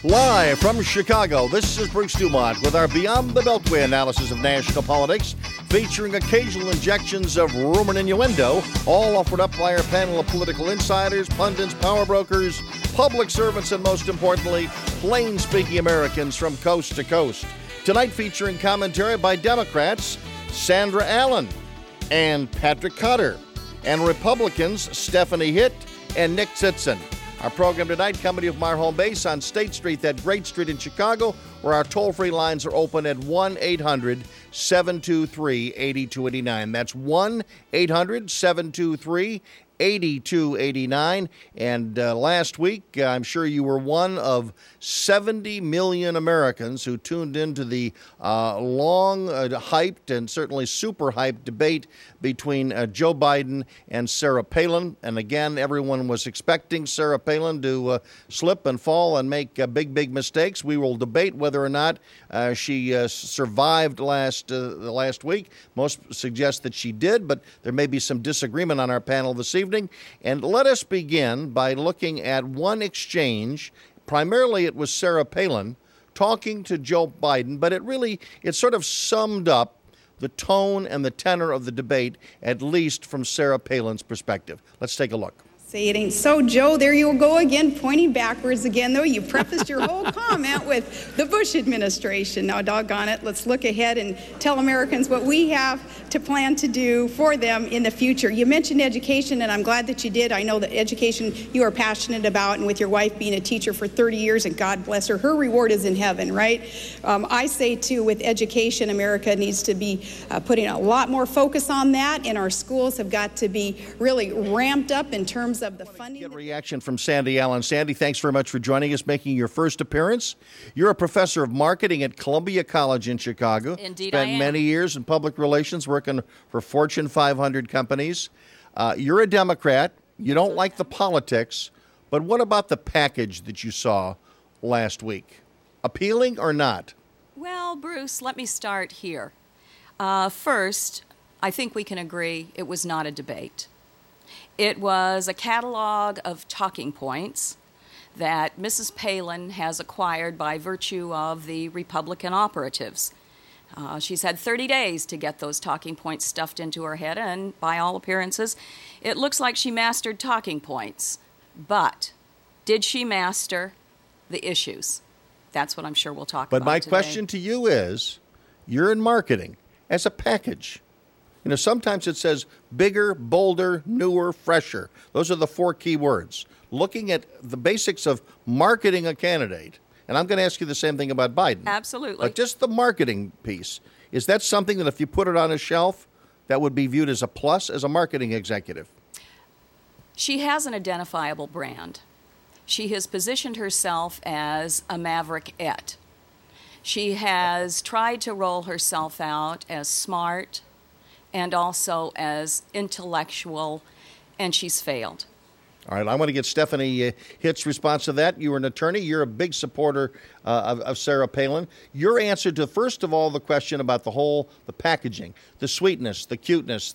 Live from Chicago, this is Bruce Dumont with our Beyond the Beltway analysis of national politics, featuring occasional injections of rumor and innuendo, all offered up by our panel of political insiders, pundits, power brokers, public servants, and most importantly, plain-speaking Americans from coast to coast. Tonight featuring commentary by Democrats Sandra Allen and Patrick Cotter, and Republicans Stephanie Hitt and Nick Tzitzon. Our program tonight coming to you from our home base on State Street, that great street in Chicago, where our toll-free lines are open at 1-800-723-8289. That's 1-800-723-8289. And last week, I'm sure you were one of 70 million Americans who tuned into the long hyped and certainly super hyped debate between Joe Biden and Sarah Palin. And again, everyone was expecting Sarah Palin to slip and fall and make big mistakes. We will debate whether or not she survived last week. Most suggest that she did, but there may be some disagreement on our panel this evening. And let us begin by looking at one exchange. Primarily, it was Sarah Palin talking to Joe Biden, but it sort of summed up the tone and the tenor of the debate, at least from Sarah Palin's perspective. Let's take a look. Say it ain't so, Joe. There you go again, pointing backwards again, though. You prefaced your whole comment with the Bush administration. Now, doggone it, let's look ahead and tell Americans what we have to plan to do for them in the future. You mentioned education, and I'm glad that you did. I know that education you are passionate about, and with your wife being a teacher for 30 years, and God bless her, her reward is in heaven, right? I say, too, with education, America needs to be putting a lot more focus on that, and our schools have got to be really ramped up in terms of the funding. Get a reaction from Sandy Allen. Sandy, thanks very much for joining us, making your first appearance. You're a professor of marketing at Columbia College in Chicago. Indeed, Spent I am. many years in public relations, working for Fortune 500 companies. You're a Democrat. You don't like the politics, but what about the package that you saw last week? Appealing or not? Well, Bruce, let me start here. First, I think we can agree it was not a debate. It was a catalog of talking points that Mrs. Palin has acquired by virtue of the Republican operatives. She's had 30 days to get those talking points stuffed into her head, and by all appearances, it looks like she mastered talking points. But did she master the issues? That's what I'm sure we'll talk about But my today. question to you is, you're in marketing as a package. You know, sometimes it says bigger, bolder, newer, fresher. Those are the four key words. Looking at the basics of marketing a candidate, and I'm going to ask you the same thing about Biden. Absolutely. But just the marketing piece, is that something that if you put it on a shelf, that would be viewed as a plus as a marketing executive? She has an identifiable brand. She has positioned herself as a maverickette. She has tried to roll herself out as smart and also as intellectual, and she's failed. All right, I want to get Stephanie Hitt's response to that. You were an attorney. You're a big supporter of Sarah Palin. Your answer to, first of all, the question about the packaging, the sweetness, the cuteness,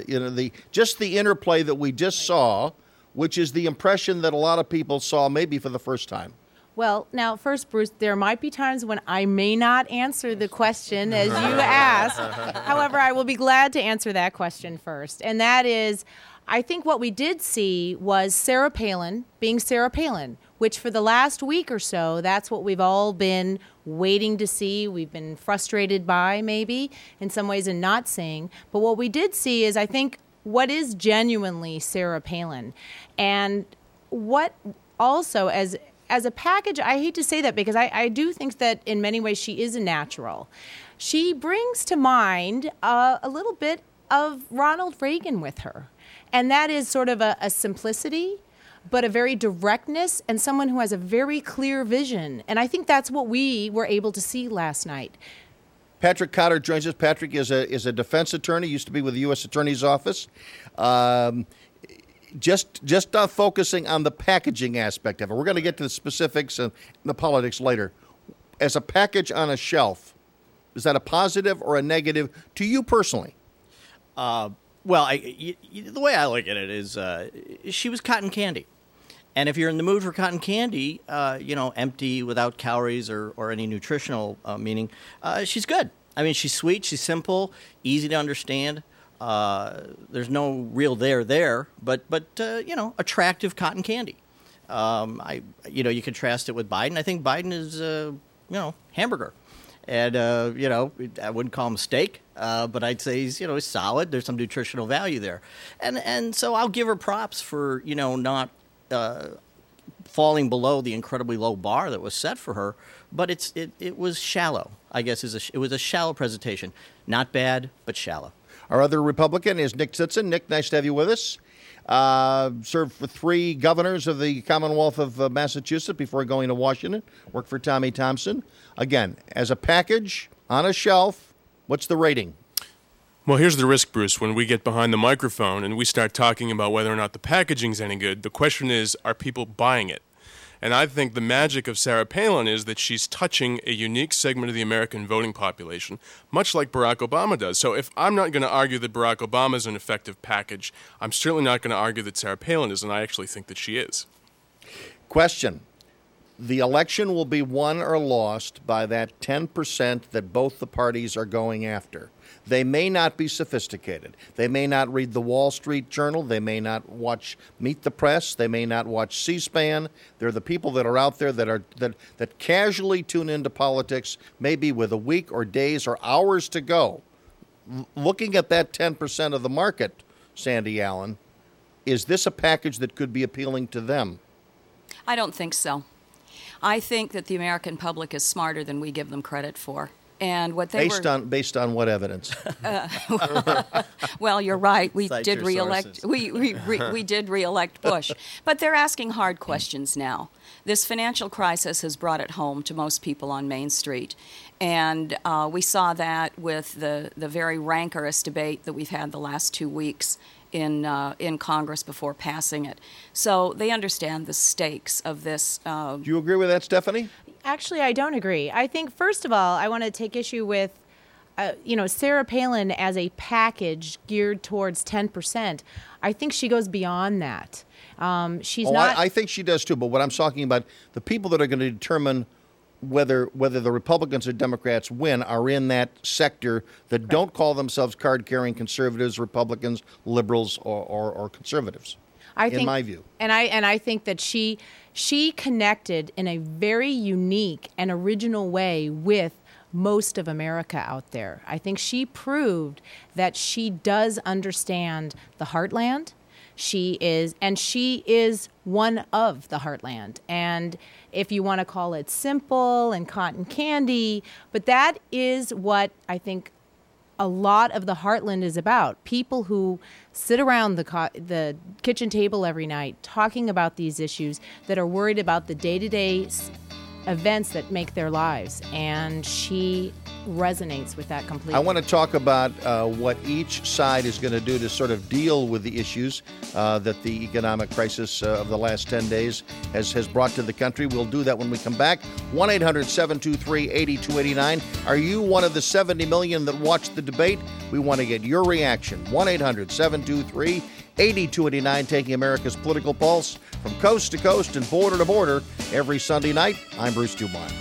just the interplay that we just saw, which is the impression that a lot of people saw maybe for the first time. Well, now, first, Bruce, there might be times when I may not answer the question as you asked. However, I will be glad to answer that question first. And that is, I think what we did see was Sarah Palin being Sarah Palin, which for the last week or so, that's what we've all been waiting to see. We've been frustrated by, maybe, in some ways, and not seeing. But what we did see is, I think, what is genuinely Sarah Palin. And what also, as a package, I hate to say that because I do think that in many ways she is a natural. She brings to mind a little bit of Ronald Reagan with her. And that is sort of a simplicity, but a very directness, and someone who has a very clear vision. And I think that's what we were able to see last night. Patrick Cotter joins us. Patrick is a defense attorney, used to be with the U.S. Attorney's Office. Just focusing on the packaging aspect of it. We're going to get to the specifics and the politics later. As a package on a shelf, is that a positive or a negative to you personally? Well, the way I look at it is she was cotton candy. And if you're in the mood for cotton candy, empty, without calories or any nutritional meaning, she's good. I mean, she's sweet, she's simple, easy to understand. There's no real there, but attractive cotton candy. You contrast it with Biden. I think Biden is, hamburger. And, I wouldn't call him steak, but I'd say he's solid. There's some nutritional value there. And so I'll give her props for, not falling below the incredibly low bar that was set for her. But it was shallow, I guess. It was a shallow presentation. Not bad, but shallow. Our other Republican is Nick Tzitzon. Nick, nice to have you with us. Served for 3 governors of the Commonwealth of Massachusetts before going to Washington. Worked for Tommy Thompson. Again, as a package, on a shelf, what's the rating? Well, here's the risk, Bruce. When we get behind the microphone and we start talking about whether or not the packaging's any good, the question is, are people buying it? And I think the magic of Sarah Palin is that she's touching a unique segment of the American voting population, much like Barack Obama does. So if I'm not going to argue that Barack Obama is an effective package, I'm certainly not going to argue that Sarah Palin is, and I actually think that she is. Question. The election will be won or lost by that 10% that both the parties are going after. They may not be sophisticated. They may not read the Wall Street Journal. They may not watch Meet the Press. They may not watch C-SPAN. They're the people that are out there that casually tune into politics, maybe with a week or days or hours to go. Looking at that 10% of the market, Sandy Allen, is this a package that could be appealing to them? I don't think so. I think that the American public is smarter than we give them credit for. And what they based on what evidence? Well, you're right. We Cite did your reelect. We did reelect Bush, but they're asking hard questions now. This financial crisis has brought it home to most people on Main Street, and we saw that with the very rancorous debate that we've had the last 2 weeks in Congress before passing it. So they understand the stakes of this. Do you agree with that, Stephanie? Actually, I don't agree. I think, first of all, I want to take issue with, Sarah Palin as a package geared towards 10%. I think she goes beyond that. She's not. I think she does too. But what I'm talking about, the people that are going to determine whether the Republicans or Democrats win are in that sector that don't call themselves card-carrying conservatives, Republicans, liberals, or conservatives. In my view. And I think that she connected in a very unique and original way with most of America out there. I think she proved that she does understand the heartland. She is one of the heartland. And if you want to call it simple and cotton candy, but that is what I think a lot of the heartland is about. People who sit around the kitchen table every night talking about these issues, that are worried about the day-to-day events that make their lives. And she resonates with that completely. I want to talk about what each side is going to do to sort of deal with the issues that the economic crisis of the last 10 days has brought to the country. We'll do that when we come back. 1-800-723-8289. Are you one of the 70 million that watched the debate? We want to get your reaction. 1-800-723-8289, taking America's political pulse from coast to coast and border to border every Sunday night. I'm Bruce Dubon.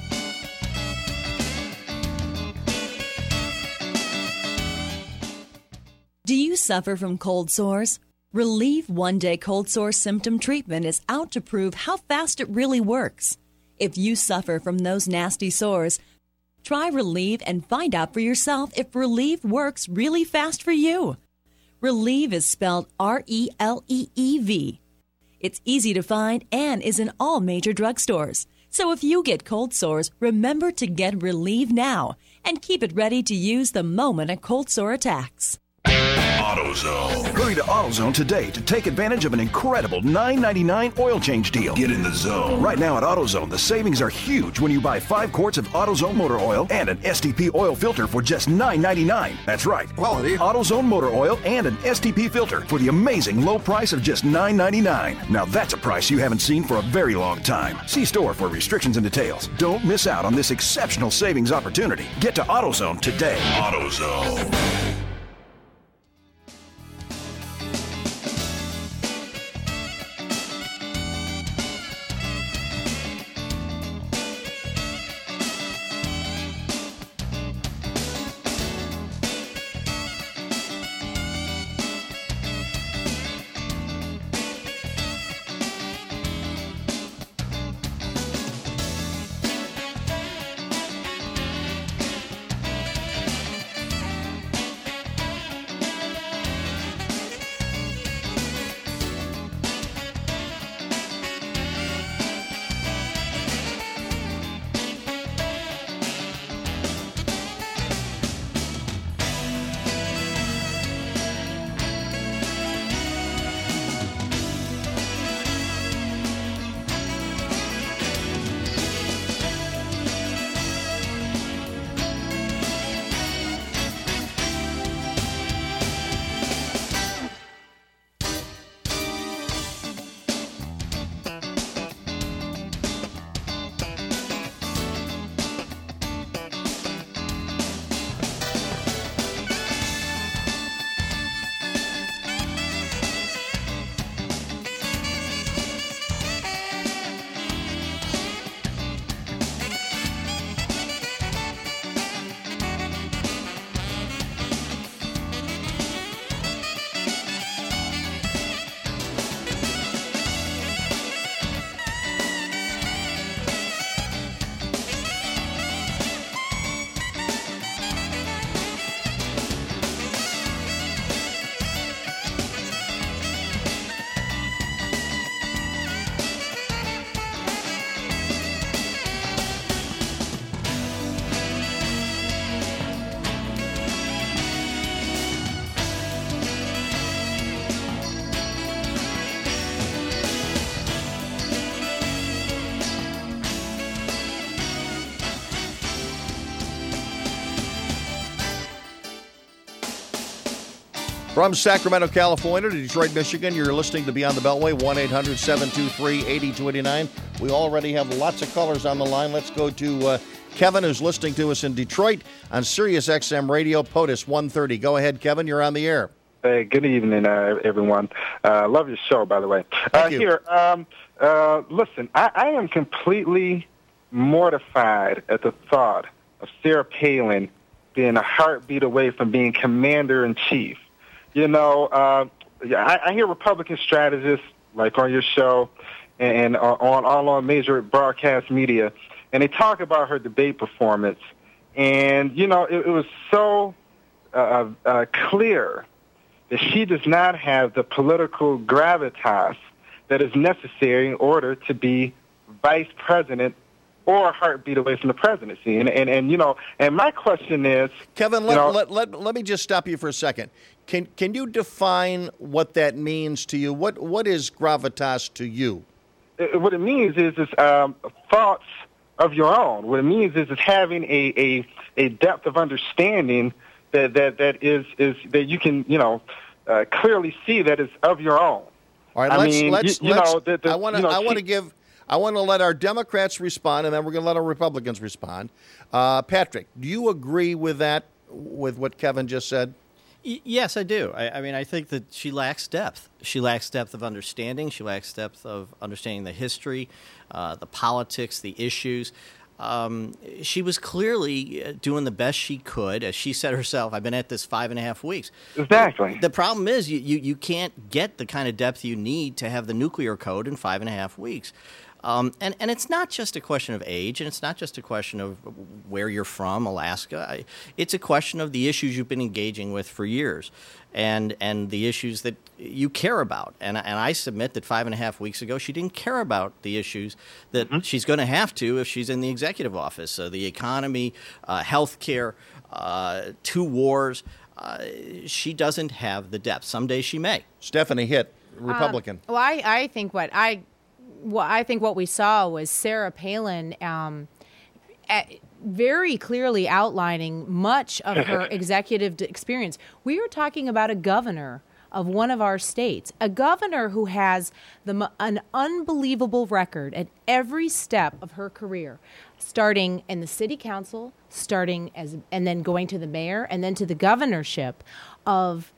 Do you suffer from cold sores? Relieve One-Day Cold Sore Symptom Treatment is out to prove how fast it really works. If you suffer from those nasty sores, try Relieve and find out for yourself if Relieve works really fast for you. Relieve is spelled R-E-L-E-E-V. It's easy to find and is in all major drugstores. So if you get cold sores, remember to get Relieve now and keep it ready to use the moment a cold sore attacks. AutoZone. Hurry to AutoZone today to take advantage of an incredible $9.99 oil change deal. Get in the zone. Right now at AutoZone, the savings are huge when you buy 5 quarts of AutoZone motor oil and an STP oil filter for just $9.99. That's right. Quality. AutoZone motor oil and an STP filter for the amazing low price of just $9.99. Now that's a price you haven't seen for a very long time. See store for restrictions and details. Don't miss out on this exceptional savings opportunity. Get to AutoZone today. AutoZone. From Sacramento, California to Detroit, Michigan, you're listening to Beyond the Beltway, 1-800-723-8289. We already have lots of callers on the line. Let's go to Kevin, who's listening to us in Detroit on Sirius XM Radio, POTUS 130. Go ahead, Kevin. You're on the air. Hey, good evening, everyone. Love your show, by the way. Thank you. Here, listen, I am completely mortified at the thought of Sarah Palin being a heartbeat away from being commander-in-chief. You know, I hear Republican strategists, like on your show and on major broadcast media, and they talk about her debate performance. And, you know, it was so clear that she does not have the political gravitas that is necessary in order to be vice president or a heartbeat away from the presidency. And you know, and my question is... Kevin, let me just stop you for a second. Can you define what that means to you? What is gravitas to you? What it means is thoughts of your own. What it means is having a depth of understanding that you can, you know, clearly see that is of your own. All right, I want to let our Democrats respond, and then we're going to let our Republicans respond. Patrick, do you agree with that, with what Kevin just said? Yes, I do. I mean, I think that she lacks depth. She lacks depth of understanding. She lacks depth of understanding the history, the politics, the issues. She was clearly doing the best she could. As she said herself, I've been at this 5.5 weeks. Exactly. The problem is you can't get the kind of depth you need to have the nuclear code in 5.5 weeks. And it's not just a question of age, and it's not just a question of where you're from, Alaska. It's a question of the issues you've been engaging with for years, and the issues that you care about. And I submit that 5.5 weeks ago, she didn't care about the issues that she's going to have to if she's in the executive office. The economy, health care, 2 wars. She doesn't have the depth. Someday she may. Stephanie Hitt, Republican. I think what we saw was Sarah Palin very clearly outlining much of her executive experience. We are talking about a governor of one of our states, a governor who has an unbelievable record at every step of her career, starting in the city council, and then going to the mayor, and then to the governorship, of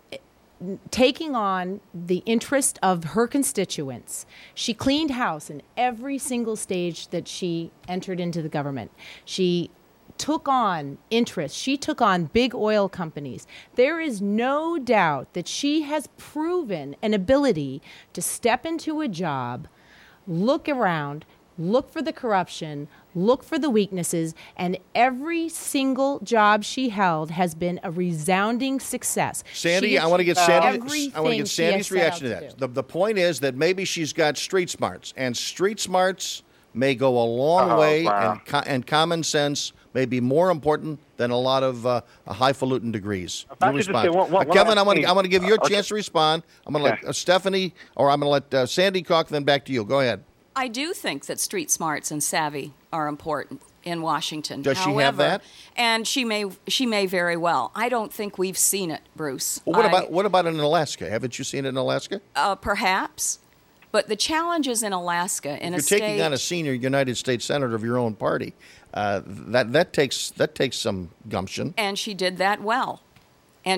taking on the interest of her constituents. She cleaned house in every single stage that she entered into the government. She took on interest. She took on big oil companies. There is no doubt that she has proven an ability to step into a job, look around, look for the corruption, look for the weaknesses, and every single job she held has been a resounding success. Sandy, I want to get Sandy's reaction to that. The point is that maybe she's got street smarts, and street smarts may go a long way, and common sense may be more important than a lot of highfalutin degrees. Kevin, I want to give you a chance to respond. I'm going to let Stephanie, or I'm going to let Sandy talk, then back to you. Go ahead. I do think that street smarts and savvy are important in Washington. Does she have that? And she may very well. I don't think we've seen it, Bruce. Well, what about in Alaska? Haven't you seen it in Alaska? Perhaps. But the challenges in Alaska, if you're taking on a senior United States senator of your own party, that takes some gumption. And she did that well. And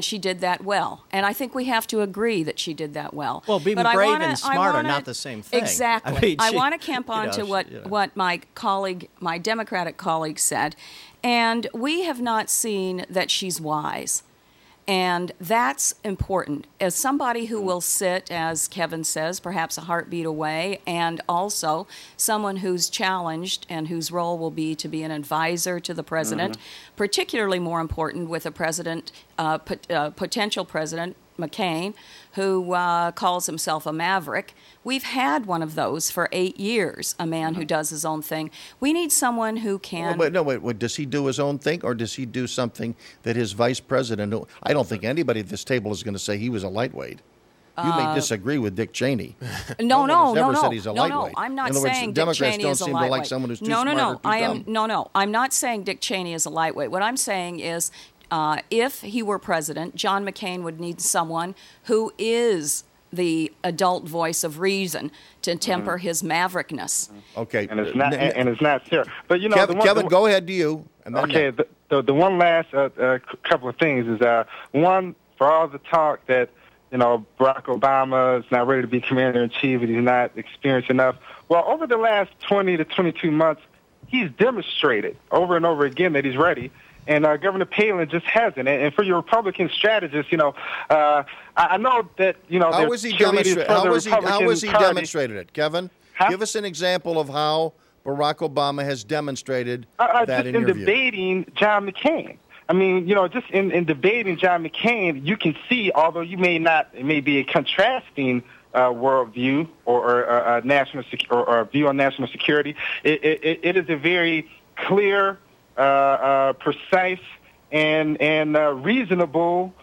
I think we have to agree that she did that well. Well, being brave and smart are not the same thing. Exactly. I want to camp on to what my Democratic colleague said. And we have not seen that she's wise. And that's important. As somebody who will sit, as Kevin says, perhaps a heartbeat away, and also someone who's challenged and whose role will be to be an advisor to the president, particularly more important with a president, potential president, McCain, who calls himself a maverick. We've had one of those for 8 years, a man who does his own thing. We need someone who can... Wait. Does he do his own thing, or does he do something that his vice president... I don't think anybody at this table is going to say he was a lightweight. You may disagree with Dick Cheney. No. Said he's a lightweight. I'm not saying saying Dick Cheney is a lightweight. Democrats don't seem to like someone who's too smart or too dumb. I'm not saying Dick Cheney is a lightweight. What I'm saying is If he were president, John McCain would need someone who is the adult voice of reason to temper his maverickness. Okay. And it's not Sarah. But you know, Kevin, go ahead to you. And then okay. The one last couple of things is one, for all the talk that Barack Obama is not ready to be commander-in-chief and he's not experienced enough. Well, over the last 20 to 22 months, he's demonstrated over and over again that he's ready. And Governor Palin just hasn't. And for your Republican strategists, I know that how was he demonstrated it, Kevin? Huh? Give us an example of how Barack Obama has demonstrated that just in in your view. debating John McCain. I mean, just in debating John McCain, you can see, although it may be a contrasting worldview or a national or a view on national security, it is a very clear, precise, and reasonable.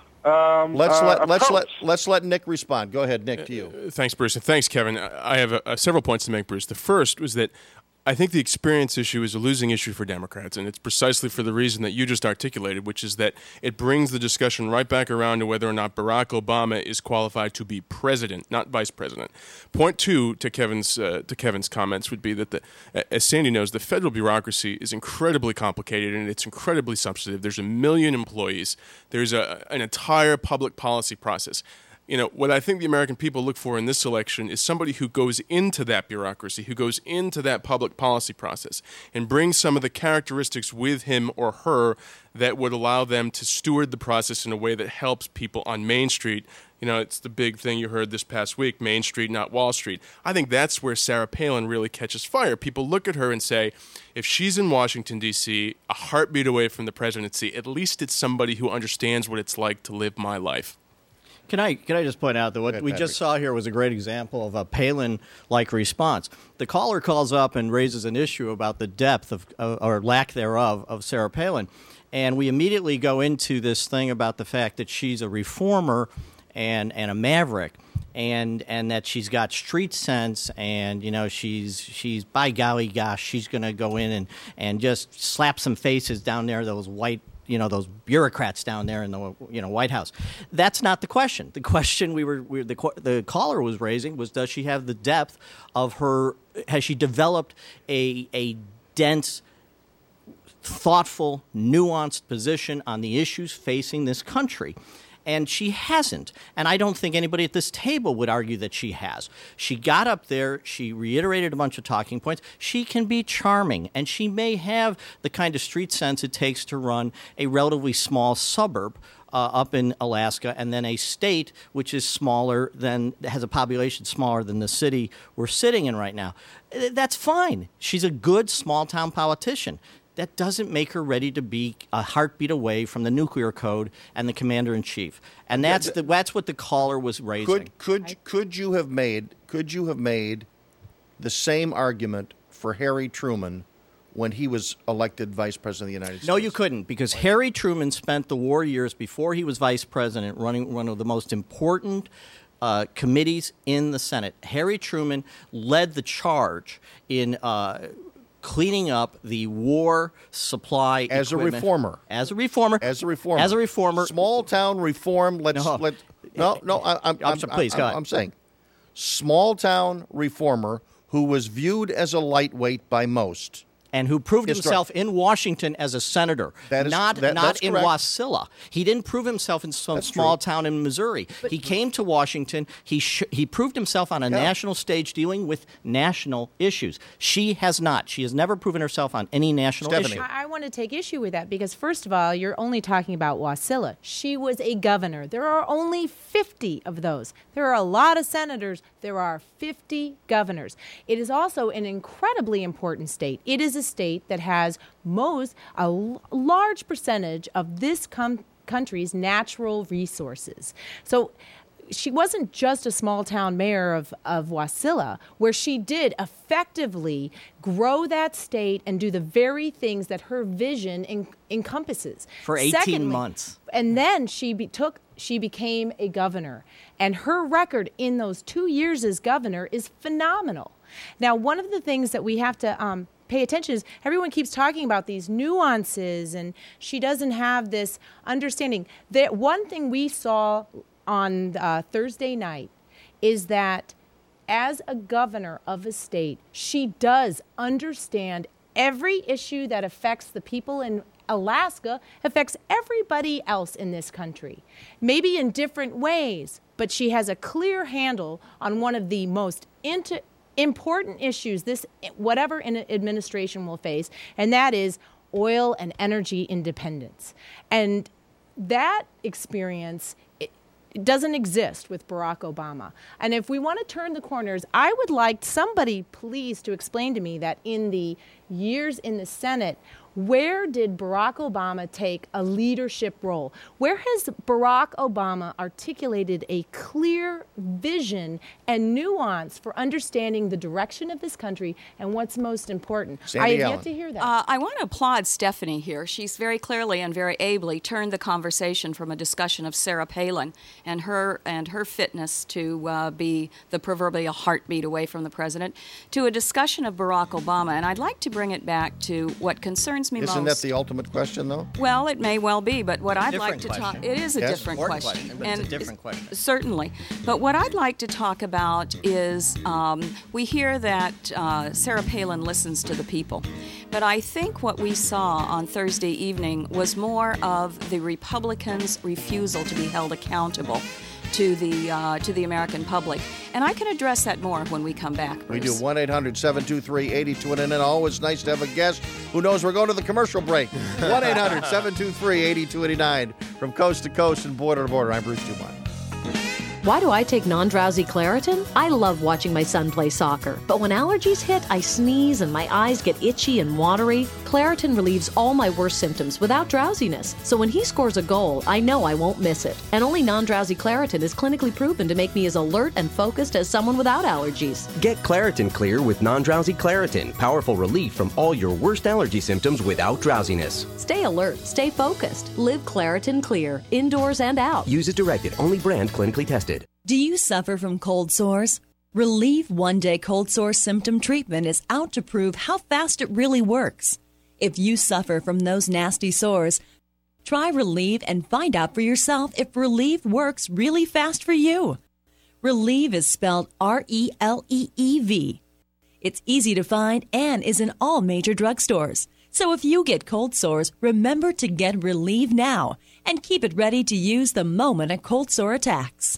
Let's let Nick respond. Go ahead, Nick, to you. Thanks, Bruce, and thanks, Kevin. I have several points to make, Bruce. The first was that I think the experience issue is a losing issue for Democrats, and it's precisely for the reason that you just articulated, which is that it brings the discussion right back around to whether or not Barack Obama is qualified to be president, not vice president. Point two to Kevin's comments would be that, as Sandy knows, the federal bureaucracy is incredibly complicated and it's incredibly substantive. There's 1 million employees. There's an entire public policy process. What I think the American people look for in this election is somebody who goes into that bureaucracy, who goes into that public policy process, and brings some of the characteristics with him or her that would allow them to steward the process in a way that helps people on Main Street. It's the big thing you heard this past week, Main Street, not Wall Street. I think that's where Sarah Palin really catches fire. People look at her and say, if she's in Washington, D.C., a heartbeat away from the presidency, at least it's somebody who understands what it's like to live my life. Can I just point out that what we just saw here was a great example of a Palin-like response. The caller calls up and raises an issue about the depth of or lack thereof of Sarah Palin, and we immediately go into this thing about the fact that she's a reformer and a maverick, and that she's got street sense, and she's by golly gosh, she's going to go in and just slap some faces down there, those those bureaucrats down there in the White House. That's not the question. The question the caller was raising was, does she have the depth of her? Has she developed a dense, thoughtful, nuanced position on the issues facing this country? And she hasn't. And I don't think anybody at this table would argue that she has. She got up there. She reiterated a bunch of talking points. She can be charming, and she may have the kind of street sense it takes to run a relatively small suburb up in Alaska, and then a state which is has a population smaller than the city we're sitting in right now. That's fine. She's a good small-town politician. That doesn't make her ready to be a heartbeat away from the nuclear code and the commander-in-chief, and that's what the caller was raising. Could you have made the same argument for Harry Truman when he was elected vice president of the United States? No, you couldn't, because Harry Truman spent the war years before he was vice president running one of the most important committees in the Senate. Harry Truman led the charge in cleaning up the war supply as equipment. As a reformer. Small town reform. Please go ahead. I'm saying small town reformer who was viewed as a lightweight by most. And who proved himself in Washington as a senator, not in Wasilla. He didn't prove himself in some small town in Missouri. He came to Washington. He proved himself on a national stage dealing with national issues. She has not. She has never proven herself on any national issue. I want to take issue with that because, first of all, you're only talking about Wasilla. She was a governor. There are only 50 of those. There are a lot of senators. There are 50 governors. It is also an incredibly important state. It is a state that has a large percentage of this country's natural resources. So she wasn't just a small-town mayor of Wasilla, where she did effectively grow that state and do the very things that her vision encompasses. For 18 months. And then she became a governor. And her record in those 2 years as governor is phenomenal. Now, one of the things that we have to pay attention is everyone keeps talking about these nuances, and she doesn't have this understanding. That one thing we saw on Thursday night is that as a governor of a state, she does understand every issue that affects the people in Alaska, affects everybody else in this country, maybe in different ways, but she has a clear handle on one of the most important issues this whatever administration will face, and that is oil and energy independence. And that experience it doesn't exist with Barack Obama. And if we want to turn the corners, I would like somebody please to explain to me that in the years in the Senate, where did Barack Obama take a leadership role? Where has Barack Obama articulated a clear vision and nuance for understanding the direction of this country and what's most important? I have yet to hear that. I want to applaud Stephanie here. She's very clearly and very ably turned the conversation from a discussion of Sarah Palin and her fitness to be the proverbial heartbeat away from the president to a discussion of Barack Obama. And I'd like to bring it back to what concerns me most. Isn't that the ultimate question, though? Well, it may well be, but what I'd like to talk... It is a Yes. different Important question. but it's a different question. Certainly. But what I'd like to talk about is we hear that Sarah Palin listens to the people. But I think what we saw on Thursday evening was more of the Republicans' refusal to be held accountable to the American public. And I can address that more when we come back, Bruce. We do 1-800-723-82. And always nice to have a guest who knows we're going to the commercial break. 1-800-723-8289 from coast to coast and border to border. I'm Bruce Dumont. Why do I take non-drowsy Claritin? I love watching my son play soccer, but when allergies hit, I sneeze and my eyes get itchy and watery. Claritin relieves all my worst symptoms without drowsiness, so when he scores a goal, I know I won't miss it. And only non-drowsy Claritin is clinically proven to make me as alert and focused as someone without allergies. Get Claritin Clear with non-drowsy Claritin. Powerful relief from all your worst allergy symptoms without drowsiness. Stay alert, stay focused. Live Claritin Clear, indoors and out. Use as directed. Only brand clinically tested. Do you suffer from cold sores? Relieve One Day Cold Sore Symptom Treatment is out to prove how fast it really works. If you suffer from those nasty sores, try Relieve and find out for yourself if Relieve works really fast for you. Relieve is spelled R-E-L-E-E-V. It's easy to find and is in all major drugstores. So if you get cold sores, remember to get Relieve now and keep it ready to use the moment a cold sore attacks.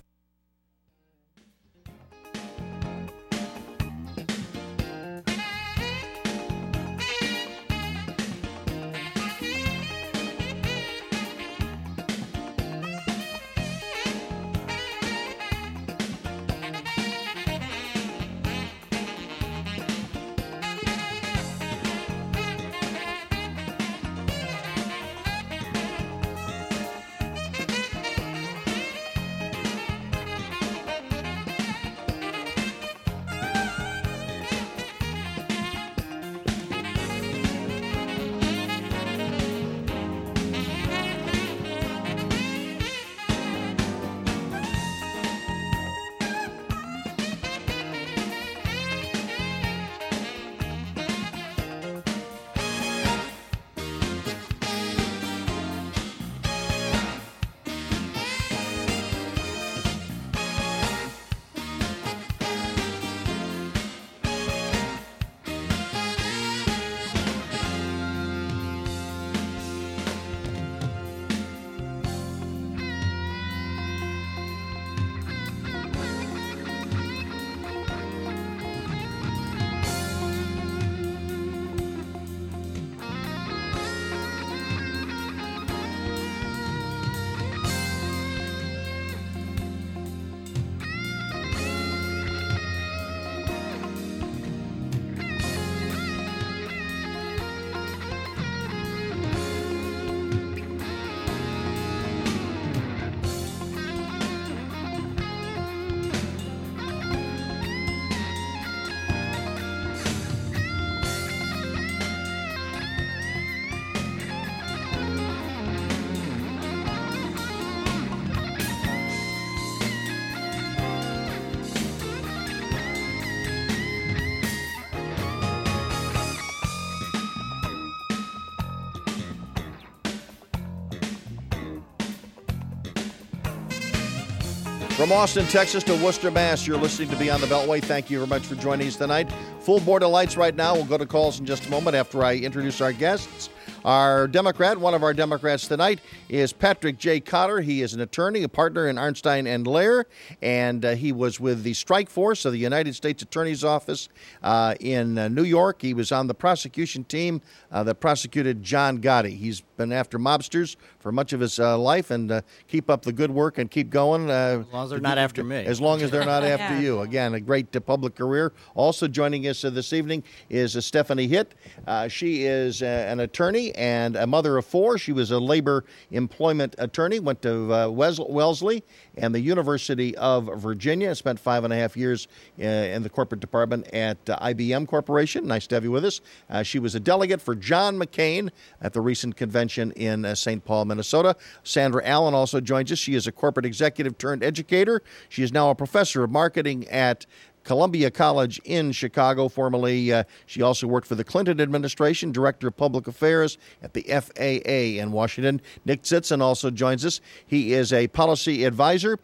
From Austin, Texas to Worcester, Mass., you're listening to Beyond the Beltway. Thank you very much for joining us tonight. Full board of lights right now. We'll go to calls in just a moment after I introduce our guests. Our Democrat, one of our Democrats tonight, is Patrick J. Cotter. He is an attorney, a partner in Arnstein and Lair, and he was with the strike force of the United States Attorney's Office in New York. He was on the prosecution team that prosecuted John Gotti. He's been after mobsters for much of his life, and keep up the good work and keep going. As long as they're not after me. As long as they're not after you. Again, a great public career. Also joining us this evening is Stephanie Hitt. She is an attorney and a mother of four. She was a labor employment attorney, went to Wellesley and the University of Virginia, spent 5.5 years in the corporate department at IBM Corporation. Nice to have you with us. She was a delegate for John McCain at the recent convention in St. Paul, Minnesota. Sandra Allen also joins us. She is a corporate executive turned educator. She is now a professor of marketing at Columbia College in Chicago. Formerly, she also worked for the Clinton administration, director of public affairs at the FAA in Washington. Nick Zitzen also joins us. He is a policy advisor,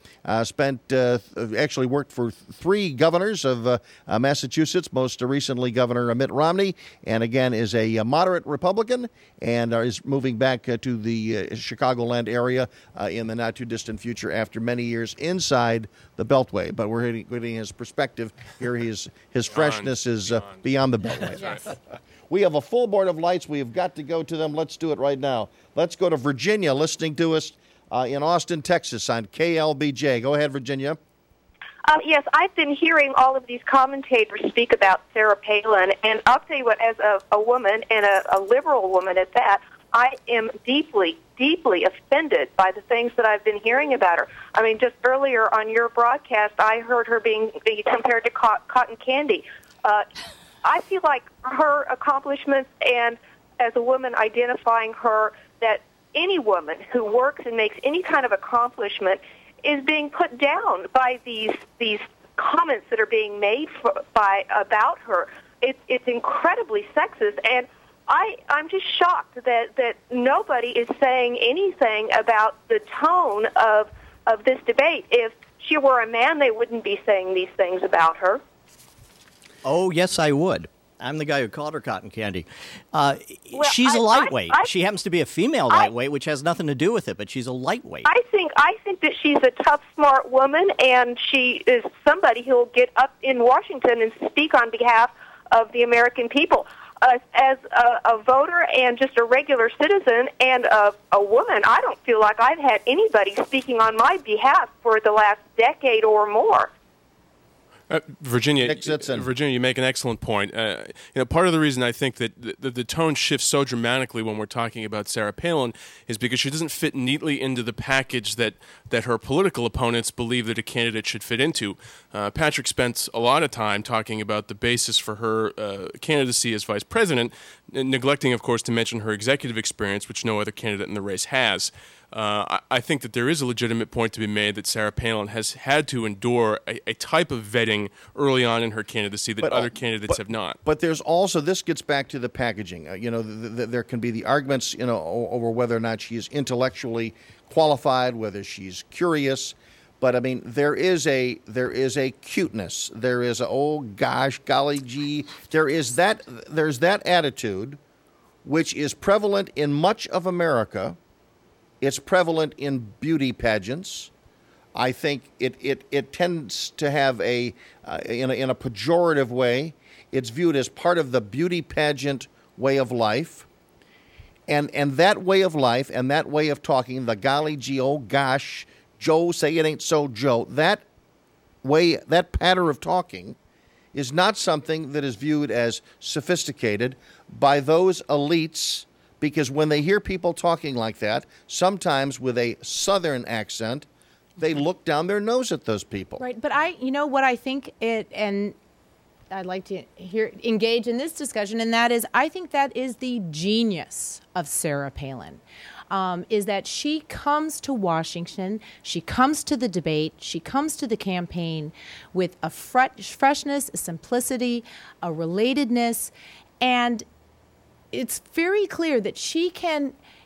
actually worked for 3 governors of Massachusetts, most recently Governor Mitt Romney, and again is a moderate Republican and is moving back to the Chicagoland area in the not-too-distant future after many years inside the Beltway. But we're getting his perspective here. His freshness is beyond the Beltway. Yes. We have a full board of lights. We have got to go to them. Let's do it right now. Let's go to Virginia, listening to us in Austin, Texas on KLBJ. Go ahead, Virginia. Yes, I've been hearing all of these commentators speak about Sarah Palin, and I'll tell you what, as a woman, and a liberal woman at that, I am deeply, deeply offended by the things that I've been hearing about her. I mean, just earlier on your broadcast, I heard her being compared to cotton candy. I feel like her accomplishments, and as a woman identifying her, that any woman who works and makes any kind of accomplishment is being put down by these comments that are being made about her. It's incredibly sexist, and I'm just shocked that nobody is saying anything about the tone of this debate. If she were a man, they wouldn't be saying these things about her. Oh, yes, I would. I'm the guy who called her cotton candy. She's a lightweight. She happens to be a female lightweight, which has nothing to do with it, but she's a lightweight. I think that she's a tough, smart woman, and she is somebody who will get up in Washington and speak on behalf of the American people. As a voter and just a regular citizen and a woman, I don't feel like I've had anybody speaking on my behalf for the last decade or more. Virginia, you make an excellent point. Part of the reason I think that the tone shifts so dramatically when we're talking about Sarah Palin is because she doesn't fit neatly into the package that her political opponents believe that a candidate should fit into. Patrick spent a lot of time talking about the basis for her candidacy as vice president, neglecting, of course, to mention her executive experience, which no other candidate in the race has. I think that there is a legitimate point to be made that Sarah Palin has had to endure a type of vetting early on in her candidacy that other candidates have not. But there's also, this gets back to the packaging. There can be the arguments, over whether or not she is intellectually qualified, whether she's curious. But I mean, there is a cuteness. There is oh gosh, golly gee. There's that attitude, which is prevalent in much of America. It's prevalent in beauty pageants. I think it tends to have in a pejorative way. It's viewed as part of the beauty pageant way of life. And that way of life and that way of talking, the golly gee, oh gosh, Joe, say it ain't so, Joe, that pattern of talking is not something that is viewed as sophisticated by those elites. Because when they hear people talking like that, sometimes with a Southern accent, they look down their nose at those people. Right, but what I think and I'd like to engage in this discussion, and that is, I think that is the genius of Sarah Palin, is that she comes to Washington, she comes to the debate, she comes to the campaign with a freshness, a simplicity, a relatedness, and it's very clear that she can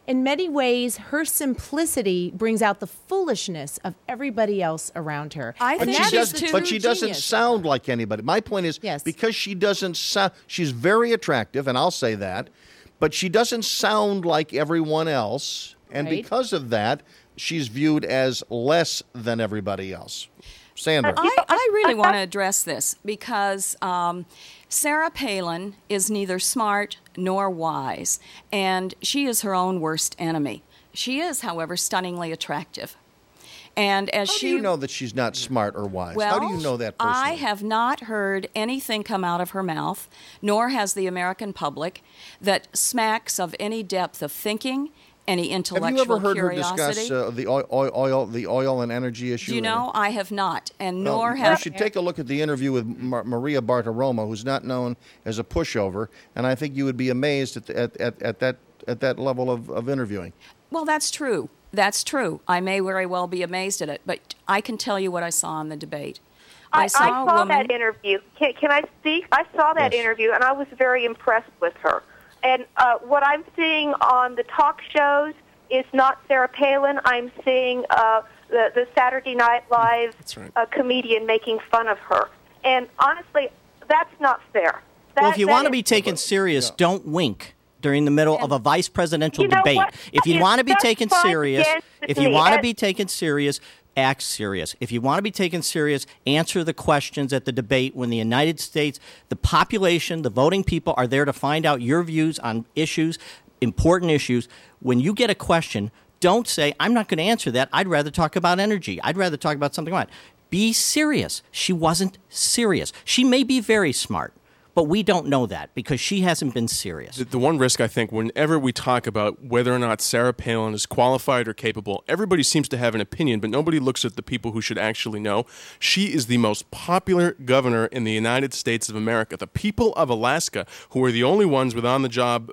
in many ways, her simplicity brings out the foolishness of everybody else around her. But she doesn't sound like anybody. My point is, because she doesn't sound, she's very attractive, and I'll say that, but she doesn't sound like everyone else, and because of that, she's viewed as less than everybody else. Sandra. I really want to address this because Sarah Palin is neither smart nor wise, and she is her own worst enemy. She is, however, stunningly attractive. And as How do you know that she's not smart or wise? Well, how do you know that personally? I have not heard anything come out of her mouth, nor has the American public, that smacks of any depth of thinking, any intellectual curiosity. Have you ever heard curiosity. her discuss the oil and energy issue? You know, I have not, and nor have. You should take a look at the interview with Maria Bartiromo, who's not known as a pushover, and I think you would be amazed at that level of interviewing. Well, that's true. That's true. I may very well be amazed at it, but I can tell you what I saw in the debate. I saw that interview. Can I speak? I saw that interview, and I was very impressed with her. And what I'm seeing on the talk shows is not Sarah Palin. I'm seeing the Saturday Night Live comedian making fun of her. And honestly, that's not fair. Well, if you want to be taken serious, don't wink during the middle of a vice presidential debate. If you want to be taken serious, act serious. If you want to be taken serious, answer the questions at the debate when the United States, the population, the voting people are there to find out your views on issues, important issues. When you get a question, don't say, I'm not going to answer that. I'd rather talk about energy. I'd rather talk about something like that. Be serious. She wasn't serious. She may be very smart, but we don't know that because she hasn't been serious. The one risk, I think, whenever we talk about whether or not Sarah Palin is qualified or capable, everybody seems to have an opinion, but nobody looks at the people who should actually know. She is the most popular governor in the United States of America. The people of Alaska, who are the only ones with on-the-job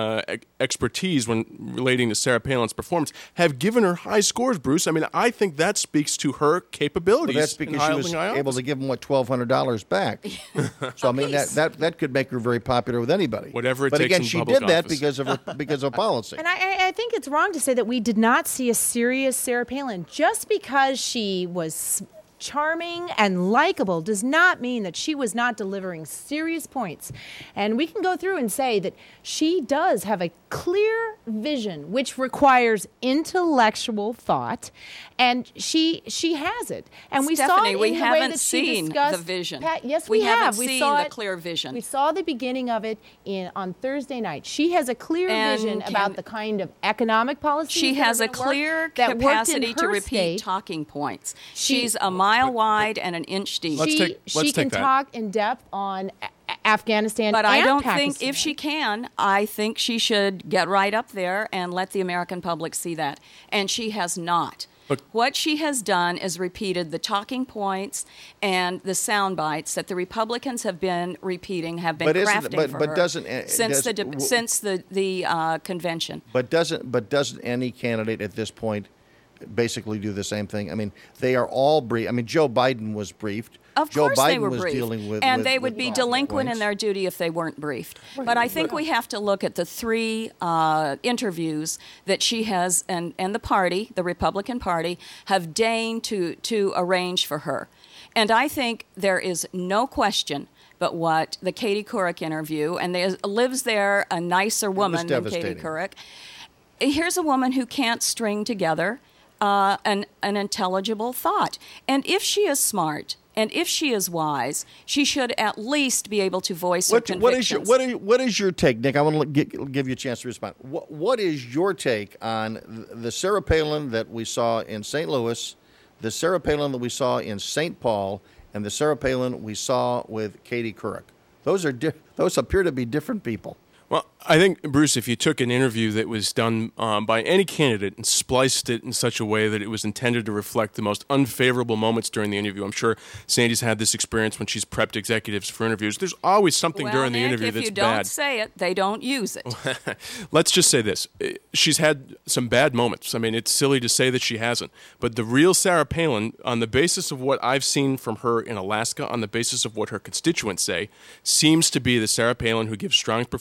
expertise when relating to Sarah Palin's performance, have given her high scores, Bruce. I mean, I think that speaks to her capabilities. Well, that's because she was able to give them, $1,200 back. So, I mean, that could make her very popular with anybody. Whatever it but takes again, in she public did that office. because of policy. And I think it's wrong to say that we did not see a serious Sarah Palin. Just because she was charming and likable does not mean that she was not delivering serious points. And we can go through and say that she does have a clear vision, which requires intellectual thought, and she has it. And we saw it in we the haven't way that seen she discussed the vision. Yes, we have. haven't We seen saw the it, clear vision. We saw the beginning of it on Thursday night. She has a clear vision about the kind of economic policies. She has a clear capacity to repeat talking points. She's a mile wide and an inch deep. She can talk in depth on Afghanistan but and I don't Pakistan. think if she can, I think she should get right up there and let the American public see that. And she has not. What she has done is repeated the talking points and the sound bites that the Republicans have been repeating, have been crafting for her since the convention. But doesn't any candidate at this point basically do the same thing? I mean, they are all briefed. I mean, Joe Biden was briefed. Of Joe course Biden they were was briefed. dealing with and they would be delinquent points. in their duty if they weren't briefed. But I think we have to look at the three interviews that she has and the party, the Republican Party, have deigned to arrange for her. And I think there is no question but what the Katie Couric interview, and there lives there a nicer woman than Katie Couric. Here's a woman who can't string together an intelligible thought. And if she is smart and if she is wise, she should at least be able to voice her convictions. What is your take, Nick? I want to give you a chance to respond. What is your take on the Sarah Palin that we saw in St. Louis, the Sarah Palin that we saw in St. Paul, and the Sarah Palin we saw with Katie Couric? Those appear to be different people. Well, I think, Bruce, if you took an interview that was done by any candidate and spliced it in such a way that it was intended to reflect the most unfavorable moments during the interview, I'm sure Sandy's had this experience when she's prepped executives for interviews. There's always something during the interview that's bad. If you don't say it, they don't use it. Let's just say this. She's had some bad moments. I mean, it's silly to say that she hasn't. But the real Sarah Palin, on the basis of what I've seen from her in Alaska, on the basis of what her constituents say, seems to be the Sarah Palin who gives strong performances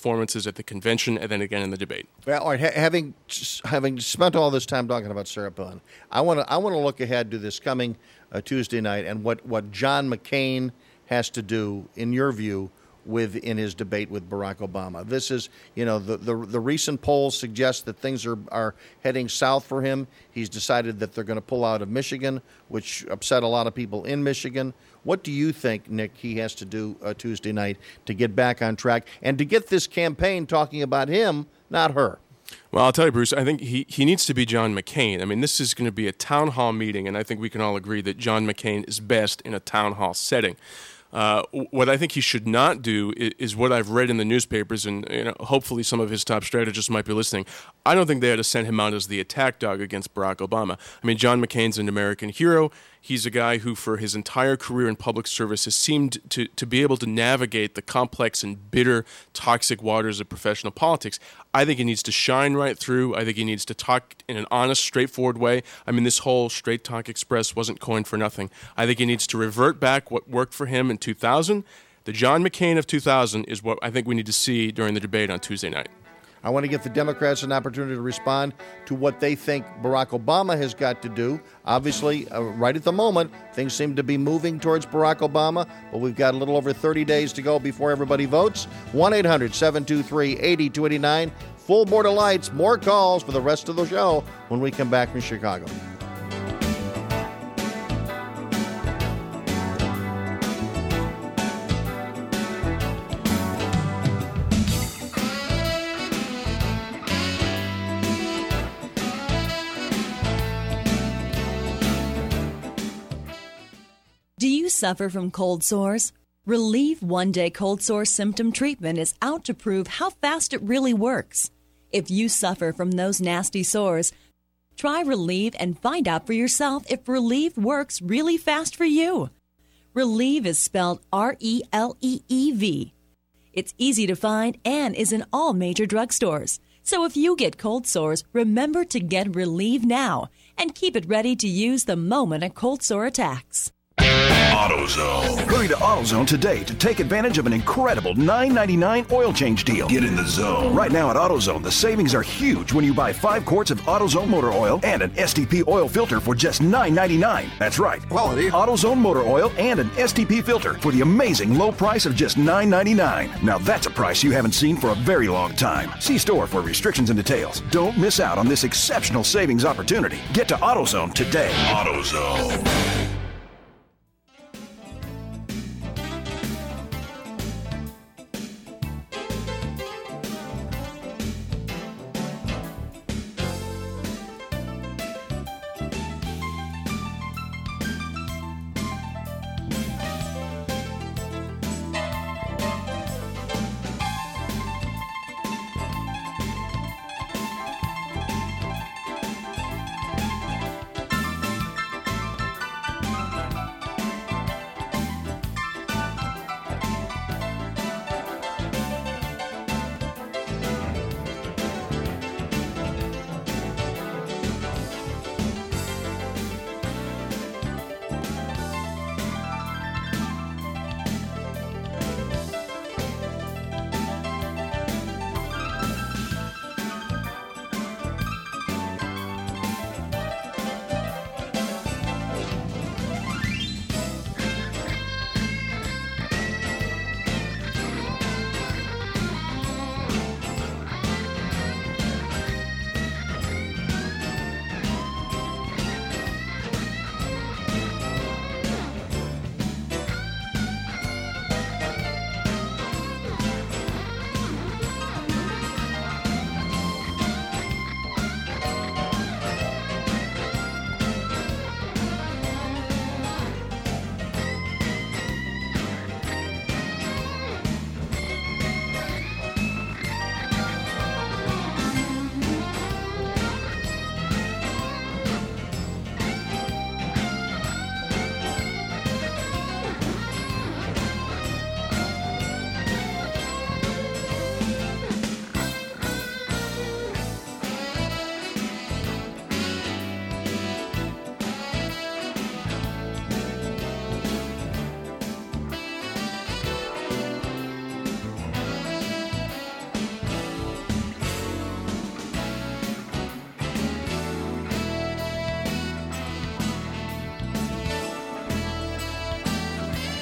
addresses at the convention and then again in the debate. Well, all right, having spent all this time talking about Sarah Palin, I want to look ahead to this coming Tuesday night and what John McCain has to do, in your view, in his debate with Barack Obama. This is, the recent polls suggest that things are heading south for him. He's decided that they're going to pull out of Michigan, which upset a lot of people in Michigan. What do you think, Nick, he has to do Tuesday night to get back on track and to get this campaign talking about him, not her? Well, I'll tell you, Bruce, I think he needs to be John McCain. I mean, this is going to be a town hall meeting, and I think we can all agree that John McCain is best in a town hall setting. What I think he should not do is what I've read in the newspapers, and hopefully some of his top strategists might be listening. I don't think they ought to send him out as the attack dog against Barack Obama. I mean, John McCain's an American hero. He's a guy who, for his entire career in public service, has seemed to be able to navigate the complex and bitter, toxic waters of professional politics. I think he needs to shine right through. I think he needs to talk in an honest, straightforward way. I mean, this whole Straight Talk Express wasn't coined for nothing. I think he needs to revert back what worked for him in 2000. The John McCain of 2000 is what I think we need to see during the debate on Tuesday night. I want to give the Democrats an opportunity to respond to what they think Barack Obama has got to do. Obviously, right at the moment, things seem to be moving towards Barack Obama, but we've got a little over 30 days to go before everybody votes. 1-800-723-8289. Full board of lights, more calls for the rest of the show when we come back from Chicago. Do you suffer from cold sores? Relieve One-Day Cold Sore Symptom Treatment is out to prove how fast it really works. If you suffer from those nasty sores, try Relieve and find out for yourself if Relieve works really fast for you. Relieve is spelled R-E-L-E-E-V. It's easy to find and is in all major drugstores. So if you get cold sores, remember to get Relieve now and keep it ready to use the moment a cold sore attacks. AutoZone. Hurry to AutoZone today to take advantage of an incredible $9.99 oil change deal. Get in the zone. Right now at AutoZone, the savings are huge when you buy 5 quarts of AutoZone motor oil and an STP oil filter for just $9.99. That's right. Quality. AutoZone motor oil and an STP filter for the amazing low price of just $9.99. Now that's a price you haven't seen for a very long time. See store for restrictions and details. Don't miss out on this exceptional savings opportunity. Get to AutoZone today. AutoZone.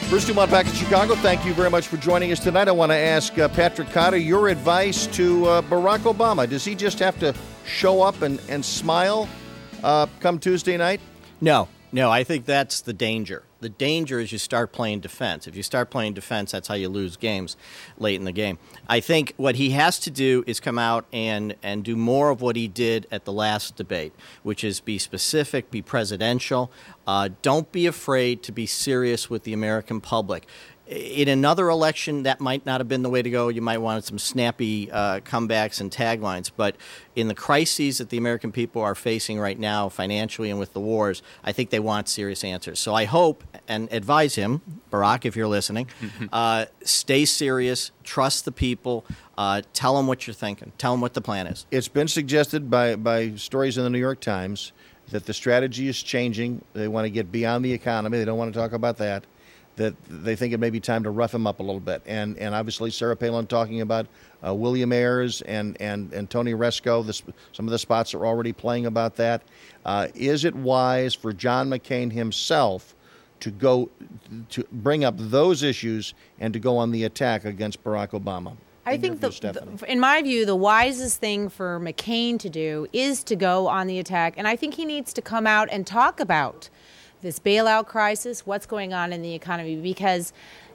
Bruce Dumont back in Chicago. Thank you very much for joining us tonight. I want to ask Patrick Cotter your advice to Barack Obama. Does he just have to show up and smile come Tuesday night? No, I think that's the danger. The danger is you start playing defense. If you start playing defense, that's how you lose games late in the game. I think what he has to do is come out and do more of what he did at the last debate, which is be specific, be presidential. Don't be afraid to be serious with the American public. In another election, that might not have been the way to go. You might want some snappy comebacks and taglines. But in the crises that the American people are facing right now, financially and with the wars, I think they want serious answers. So I hope and advise him, Barack, if you're listening, stay serious, trust the people, tell them what you're thinking, tell them what the plan is. It's been suggested by stories in the New York Times that the strategy is changing. They want to get beyond the economy. They don't want to talk about that. That they think it may be time to rough him up a little bit. And obviously Sarah Palin talking about William Ayers and Tony Resco, some of the spots are already playing about that. Is it wise for John McCain himself to bring up those issues and to go on the attack against Barack Obama? I think, in my view, the wisest thing for McCain to do is to go on the attack. And I think he needs to come out and talk about this bailout crisis, what's going on in the economy, because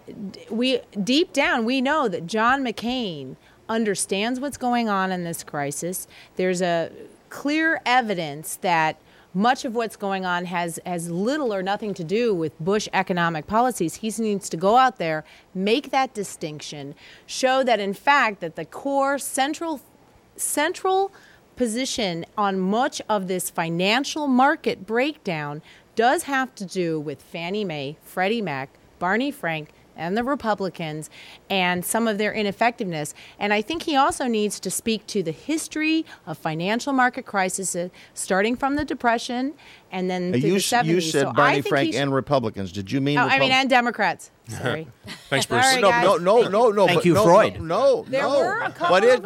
deep down we know that John McCain understands what's going on in this crisis. There's a clear evidence that much of what's going on has little or nothing to do with Bush economic policies. He needs to go out there, make that distinction, show that in fact that the core central position on much of this financial market breakdown does have to do with Fannie Mae, Freddie Mac, Barney Frank, and the Republicans, and some of their ineffectiveness. And I think he also needs to speak to the history of financial market crises, starting from the Depression and then through the 70s. You said Barney Frank and Republicans. Did you mean Republicans? and Democrats. Sorry. Thanks, Bruce. Sorry, no. Thank you, Freud. No. There were a couple Is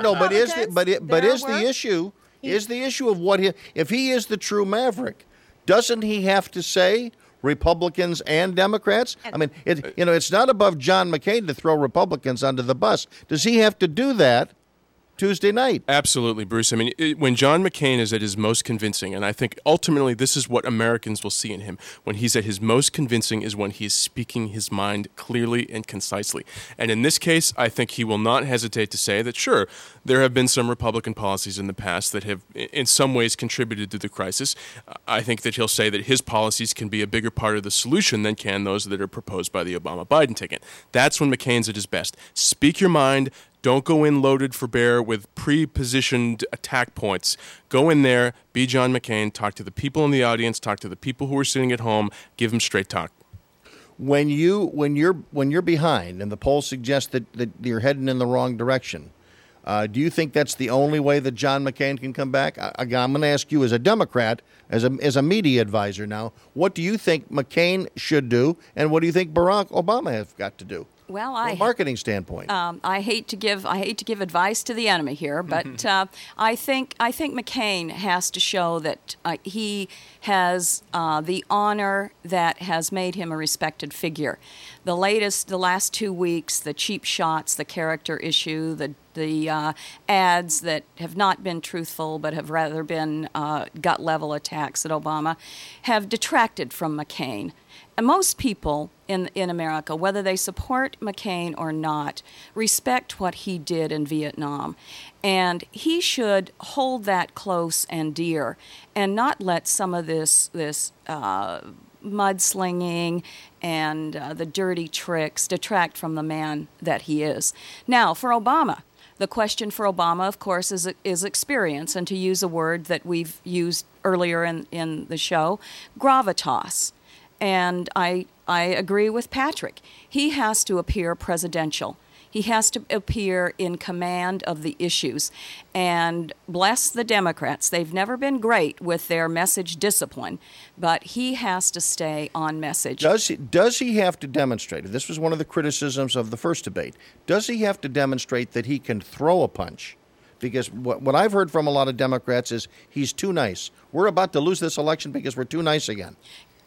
the issue of what if he is the true maverick? Doesn't he have to say Republicans and Democrats? I mean, it's not above John McCain to throw Republicans under the bus. Does he have to do that Tuesday night? Absolutely, Bruce. I mean, when John McCain is at his most convincing, and I think ultimately this is what Americans will see in him, when he's at his most convincing is when he is speaking his mind clearly and concisely. And in this case, I think he will not hesitate to say that, sure, there have been some Republican policies in the past that have in some ways contributed to the crisis. I think that he'll say that his policies can be a bigger part of the solution than can those that are proposed by the Obama-Biden ticket. That's when McCain's at his best. Speak your mind. Don't go in loaded for bear with pre-positioned attack points. Go in there, be John McCain, talk to the people in the audience, talk to the people who are sitting at home, give them straight talk. When you're behind and the polls suggest that you're heading in the wrong direction, do you think that's the only way that John McCain can come back? I'm going to ask you as a Democrat, as a media advisor now, what do you think McCain should do, and what do you think Barack Obama has got to do? Well, from a marketing standpoint, I hate to give advice to the enemy here, but I think McCain has to show that he has the honor that has made him a respected figure. The last 2 weeks, the cheap shots, the character issue, the ads that have not been truthful but have rather been gut level attacks at Obama, have detracted from McCain. And most people in America, whether they support McCain or not, respect what he did in Vietnam. And he should hold that close and dear and not let some of this mudslinging and the dirty tricks detract from the man that he is. Now, for Obama, the question for Obama, of course, is experience, and to use a word that we've used earlier in the show, gravitas. And I agree with Patrick. He has to appear presidential. He has to appear in command of the issues. And bless the Democrats. They've never been great with their message discipline, but he has to stay on message. Does he have to demonstrate, this was one of the criticisms of the first debate, does he have to demonstrate that he can throw a punch? Because what I've heard from a lot of Democrats is he's too nice. We're about to lose this election because we're too nice again.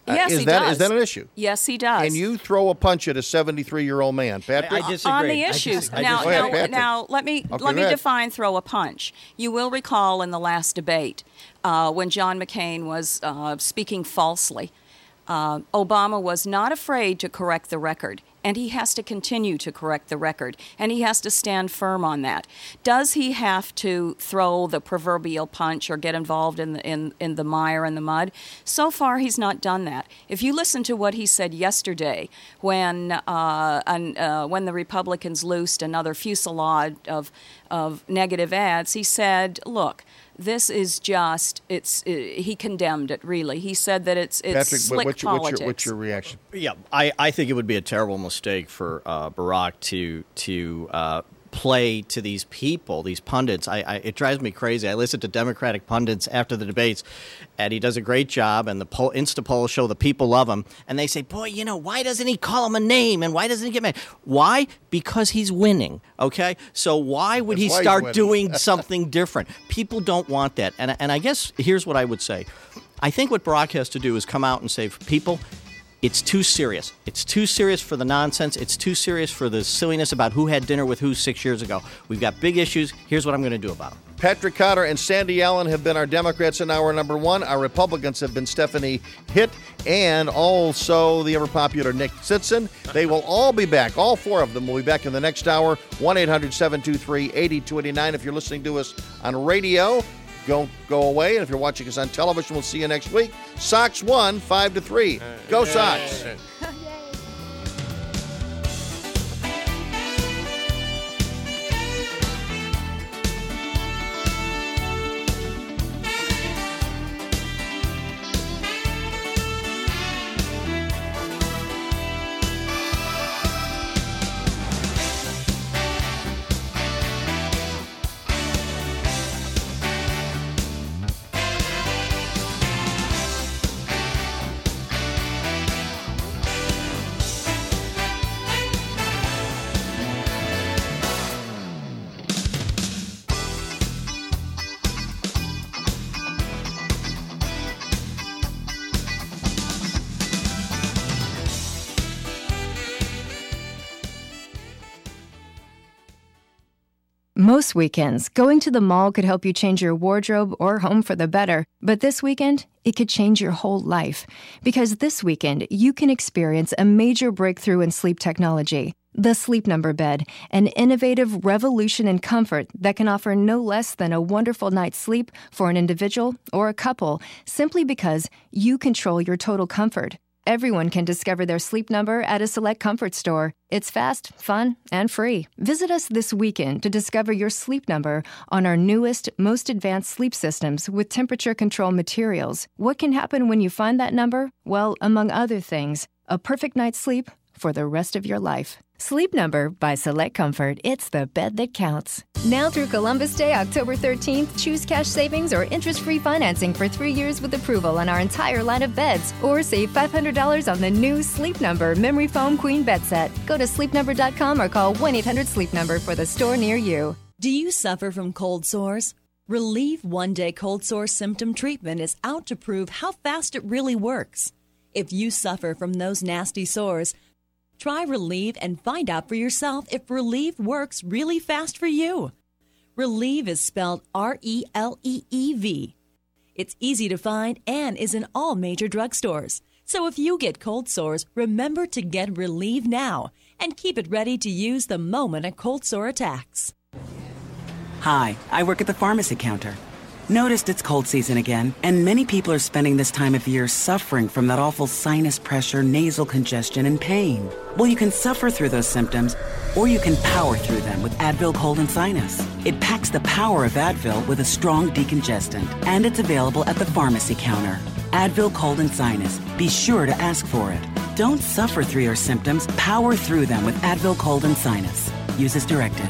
Yes, is that an issue? Yes, he does. And you throw a punch at a 73-year-old man, Patrick? I disagree. On the issues. Now, let me define throw a punch. You will recall in the last debate when John McCain was speaking falsely, Obama was not afraid to correct the record. And he has to continue to correct the record, and he has to stand firm on that. Does he have to throw the proverbial punch or get involved in the mire and the mud? So far, he's not done that. If you listen to what he said yesterday, when the Republicans loosed another fusillade of negative ads, he said, "Look, this is just he condemned it, really. He said that it's Patrick, slick politics. What's your reaction? Yeah, I think it would be a terrible mistake for Barack to play to these people, these pundits. It drives me crazy. I listen to Democratic pundits after the debates, and he does a great job, and the Insta polls show the people love him, and they say, boy, why doesn't he call him a name, and why doesn't he get mad? Why? Because he's winning, okay? So why would he start doing something different? People don't want that, and I guess here's what I would say. I think what Barack has to do is come out and say, people, it's too serious. It's too serious for the nonsense. It's too serious for the silliness about who had dinner with who 6 years ago. We've got big issues. Here's what I'm going to do about them. Patrick Cotter and Sandy Allen have been our Democrats in hour number one. Our Republicans have been Stephanie Hitt and also the ever-popular Nick Sitson. They will all be back. All four of them will be back in the next hour. 1-800-723-8289. If you're listening to us on radio, don't go away. And if you're watching us on television, we'll see you next week. Sox won 5-3. Go Sox. Most weekends, going to the mall could help you change your wardrobe or home for the better. But this weekend, it could change your whole life. Because this weekend, you can experience a major breakthrough in sleep technology. The Sleep Number bed, an innovative revolution in comfort that can offer no less than a wonderful night's sleep for an individual or a couple, simply because you control your total comfort. Everyone can discover their Sleep Number at a select comfort store. It's fast, fun, and free. Visit us this weekend to discover your Sleep Number on our newest, most advanced sleep systems with temperature control materials. What can happen when you find that number? Well, among other things, a perfect night's sleep for the rest of your life. Sleep Number by Select Comfort. It's the bed that counts. Now through Columbus Day, October 13th, choose cash savings or interest-free financing for 3 years with approval on our entire line of beds. Or save $500 on the new Sleep Number Memory Foam Queen bed set. Go to sleepnumber.com or call 1-800-SLEEP-NUMBER for the store near you. Do you suffer from cold sores? Relieve One Day Cold Sore Symptom Treatment is out to prove how fast it really works. If you suffer from those nasty sores, try Relieve and find out for yourself if Relieve works really fast for you. Relieve is spelled R-E-L-E-E-V. It's easy to find and is in all major drugstores. So if you get cold sores, remember to get Relieve now and keep it ready to use the moment a cold sore attacks. Hi, I work at the pharmacy counter. Noticed it's cold season again, and many people are spending this time of year suffering from that awful sinus pressure, nasal congestion, and pain. Well, you can suffer through those symptoms, or you can power through them with Advil Cold and Sinus. It packs the power of Advil with a strong decongestant, and it's available at the pharmacy counter. Advil Cold and Sinus. Be sure to ask for it. Don't suffer through your symptoms. Power through them with Advil Cold and Sinus. Use as directed.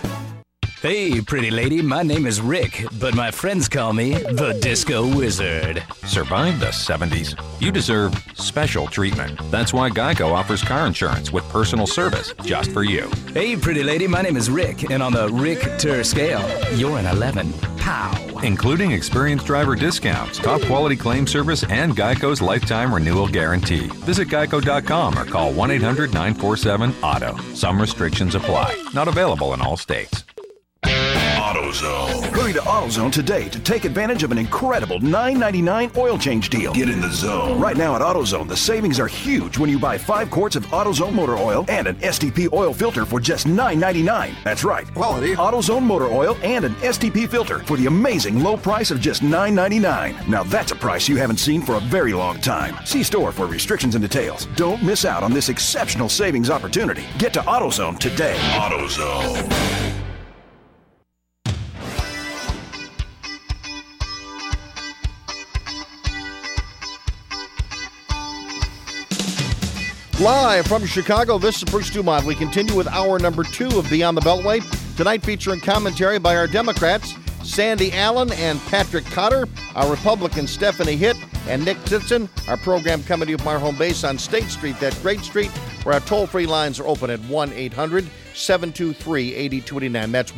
Hey, pretty lady, my name is Rick, but my friends call me the Disco Wizard. Survived the 70s? You deserve special treatment. That's why Geico offers car insurance with personal service just for you. Hey, pretty lady, my name is Rick, and on the Richter scale, you're an 11. Pow! including experienced driver discounts, top quality claim service, and Geico's lifetime renewal guarantee. Visit geico.com or call 1-800-947-AUTO. Some restrictions apply. Not available in all states. AutoZone. Hurry to AutoZone today to take advantage of an incredible $9.99 oil change deal. Get in the zone. Right now at AutoZone, the savings are huge when you buy 5 quarts of AutoZone motor oil and an STP oil filter for just $9.99. That's right. Quality AutoZone motor oil and an STP filter for the amazing low price of just $9.99. Now that's a price you haven't seen for a very long time. See store for restrictions and details. Don't miss out on this exceptional savings opportunity. Get to AutoZone today. AutoZone. Live from Chicago, this is Bruce Dumont. We continue with hour number 2 of Beyond the Beltway. Tonight featuring commentary by our Democrats, Sandy Allen and Patrick Cotter, our Republicans, Stephanie Hitt and Nick Titson. Our program coming to you from our home base on State Street, that great street, where our toll-free lines are open at 1-800-723-8289. That's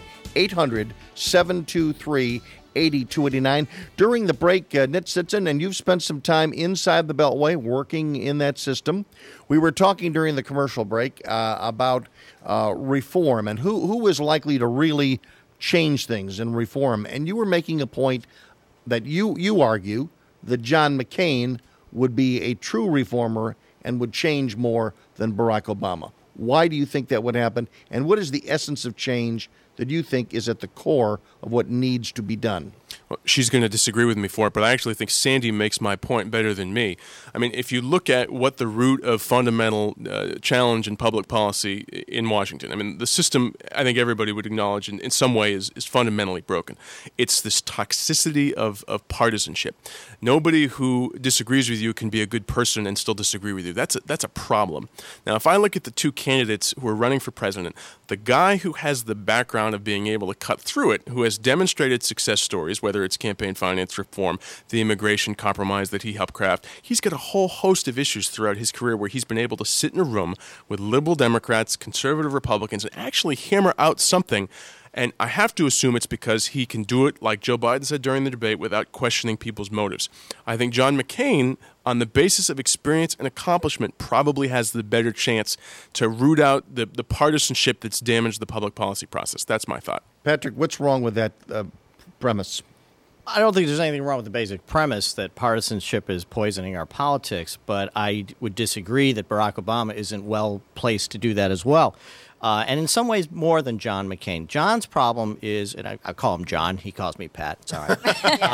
1-800-723-8289. 8289. During the break, Nick Titson, and you've spent some time inside the Beltway working in that system. We were talking during the commercial break about reform and who is likely to really change things in reform. And you were making a point that you argue that John McCain would be a true reformer and would change more than Barack Obama. Why do you think that would happen? And what is the essence of change that you think is at the core of what needs to be done? Well, she's going to disagree with me for it, but I actually think Sandy makes my point better than me. I mean, if you look at what the root of fundamental challenge in public policy in Washington, I mean, the system, I think everybody would acknowledge in some way is fundamentally broken. It's this toxicity of partisanship. Nobody who disagrees with you can be a good person and still disagree with you. That's a problem. Now, if I look at the two candidates who are running for president, the guy who has the background of being able to cut through it, who has demonstrated success stories, whether it's campaign finance reform, the immigration compromise that he helped craft, he's got a whole host of issues throughout his career where he's been able to sit in a room with liberal Democrats, conservative Republicans, and actually hammer out something. And I have to assume it's because he can do it, like Joe Biden said during the debate, without questioning people's motives. I think John McCain, on the basis of experience and accomplishment, probably has the better chance to root out the partisanship that's damaged the public policy process. That's my thought. Patrick, what's wrong with that premise? I don't think there's anything wrong with the basic premise that partisanship is poisoning our politics, but I would disagree that Barack Obama isn't well placed to do that as well. And in some ways more than John McCain. John's problem is, and I call him John, he calls me Pat, it's all right.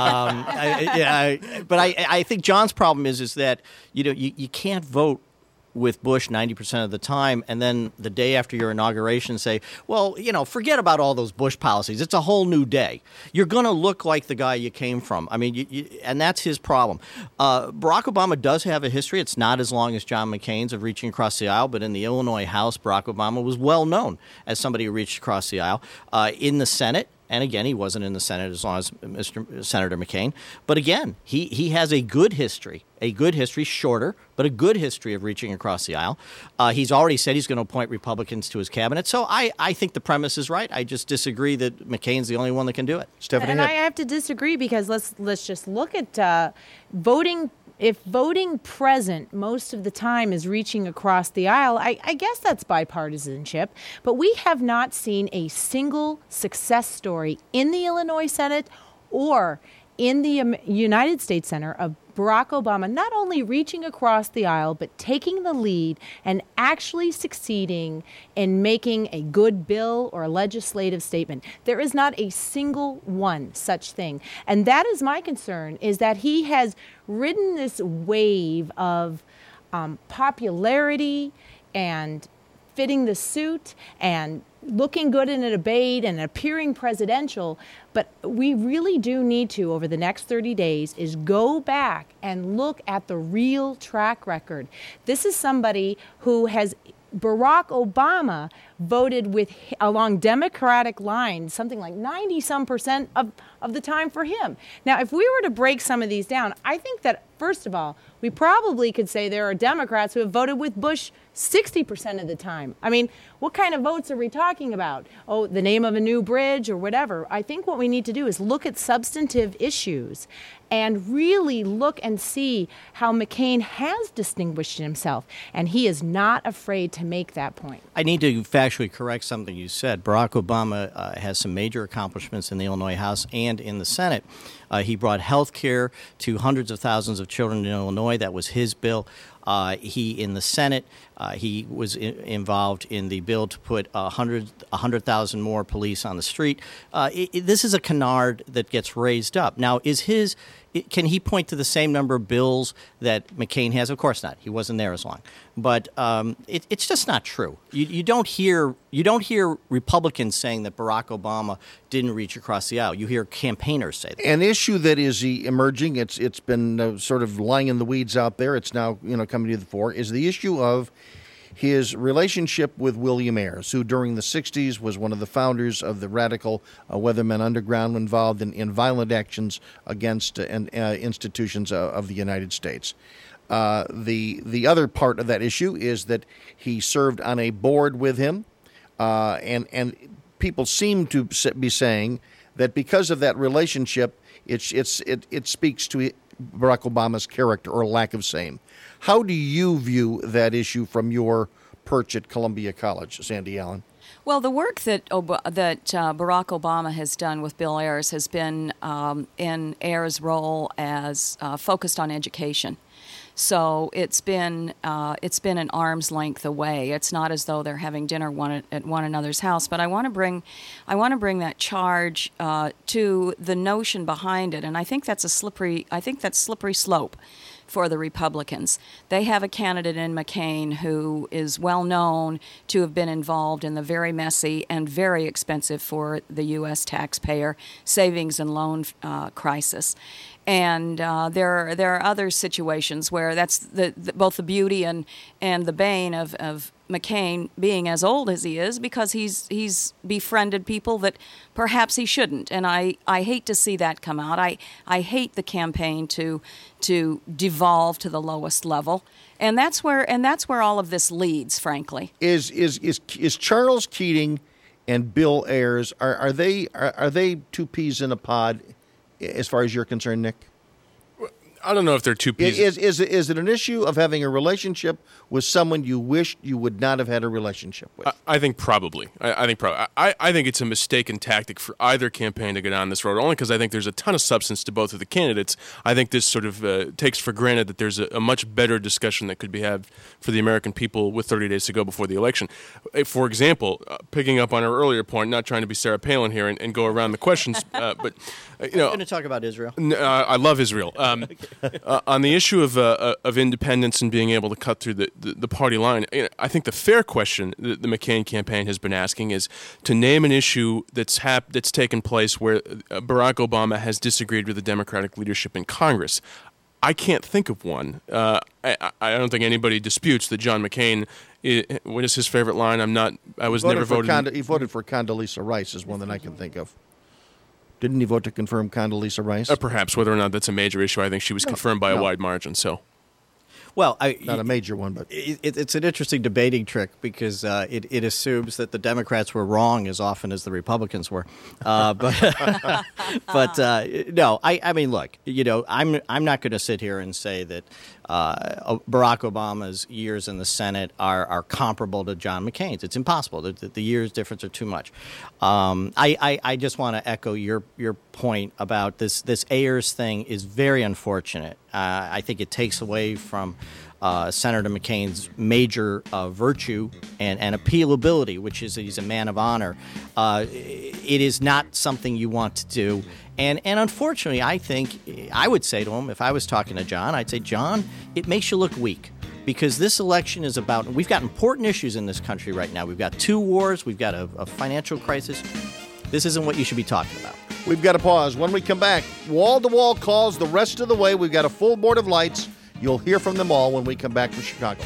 But I think John's problem is that you can't vote with Bush 90% of the time, and then the day after your inauguration say, well, forget about all those Bush policies. It's a whole new day. You're going to look like the guy you came from. I mean, and that's his problem. Barack Obama does have a history. It's not as long as John McCain's of reaching across the aisle, but in the Illinois House, Barack Obama was well known as somebody who reached across the aisle. In the Senate, and again, he wasn't in the Senate as long as Senator McCain. But again, he has a good history, shorter, but a good history of reaching across the aisle. He's already said he's going to appoint Republicans to his cabinet. So I think the premise is right. I just disagree that McCain's the only one that can do it. Stephanie, and I have to disagree because let's just look at voting. If voting present most of the time is reaching across the aisle, I guess that's bipartisanship. But we have not seen a single success story in the Illinois Senate or in the United States Senate of Barack Obama not only reaching across the aisle, but taking the lead and actually succeeding in making a good bill or a legislative statement. There is not a single one such thing. And that is my concern, is that he has ridden this wave of popularity and fitting the suit and looking good in a debate and appearing presidential. But we really do need to, over the next 30 days, is go back and look at the real track record. This is somebody who has, Barack Obama voted along Democratic lines, something like 90-some% of the time for him. Now, if we were to break some of these down, I think that First of all, we probably could say there are Democrats who have voted with Bush 60% of the time. I mean, what kind of votes are we talking about? Oh, the name of a new bridge or whatever. I think what we need to do is look at substantive issues and really look and see how McCain has distinguished himself. And he is not afraid to make that point. I need to factually correct something you said. Barack Obama has some major accomplishments in the Illinois House and in the Senate. He brought health care to hundreds of thousands of children in Illinois. That was his bill. He, in the Senate, he was involved in the bill to put 100,000 more police on the street. This is a canard that gets raised up. Now, can he point to the same number of bills that McCain has? Of course not. He wasn't there as long. But it's just not true. You don't hear Republicans saying that Barack Obama didn't reach across the aisle. You hear campaigners say that. An issue that is emerging, it's been sort of lying in the weeds out there. It's now coming to the fore. Is the issue of his relationship with William Ayers, who during the 60s was one of the founders of the radical Weathermen Underground, involved in violent actions against institutions of the United States. The other part of that issue is that he served on a board with him, and people seem to be saying that because of that relationship, it speaks to Barack Obama's character or lack of same. How do you view that issue from your perch at Columbia College, Sandy Allen? Well, the work that Barack Obama has done with Bill Ayers has been in Ayers' role as focused on education. So it's been an arm's length away. It's not as though they're having dinner at one another's house. But I want to bring that charge to the notion behind it, and I think that's slippery slope for the Republicans. They have a candidate in McCain who is well known to have been involved in the very messy and very expensive for the U.S. taxpayer savings and loan crisis. And there are other situations where that's both the beauty and the bane of McCain being as old as he is, because he's befriended people that perhaps he shouldn't. And I hate to see that come out. I hate the campaign to devolve to the lowest level. And that's where all of this leads, frankly. Is Charles Keating and Bill Ayers, are they two peas in a pod as far as you're concerned, Nick? I don't know if they're two peas. Is it an issue of having a relationship with someone you wished you would not have had a relationship with? I think probably. I think it's a mistaken tactic for either campaign to go down this road, only because I think there's a ton of substance to both of the candidates. I think this sort of takes for granted that there's a much better discussion that could be had for the American people with 30 days to go before the election. For example, picking up on our earlier point, not trying to be Sarah Palin here and go around the questions, but I'm going to talk about Israel. I love Israel. On the issue of independence and being able to cut through the party line, I think the fair question that the McCain campaign has been asking is to name an issue that's taken place where Barack Obama has disagreed with the Democratic leadership in Congress. I can't think of one. I don't think anybody disputes that John McCain. What is his favorite line? I was never voted. He voted for Condoleezza Rice is one that I can think of. Didn't he vote to confirm Condoleezza Rice? Perhaps. Whether or not that's a major issue, I think she was confirmed by a wide margin. So, well, not a major one, but it's an interesting debating trick because it assumes that the Democrats were wrong as often as the Republicans were. But no, I mean, look, I'm not going to sit here and say that Barack Obama's years in the Senate are comparable to John McCain's. It's impossible. The years difference are too much. I just want to echo your point about this Ayers thing is very unfortunate. I think it takes away from Senator McCain's major virtue and appealability, which is that he's a man of honor. It is not something you want to do. And unfortunately, I think I would say to him, if I was talking to John, I'd say, John, it makes you look weak. Because this election is about, we've got important issues in this country right now. We've got 2 wars. We've got a financial crisis. This isn't what you should be talking about. We've got to pause. When we come back, wall-to-wall calls the rest of the way. We've got a full board of lights. You'll hear from them all when we come back from Chicago.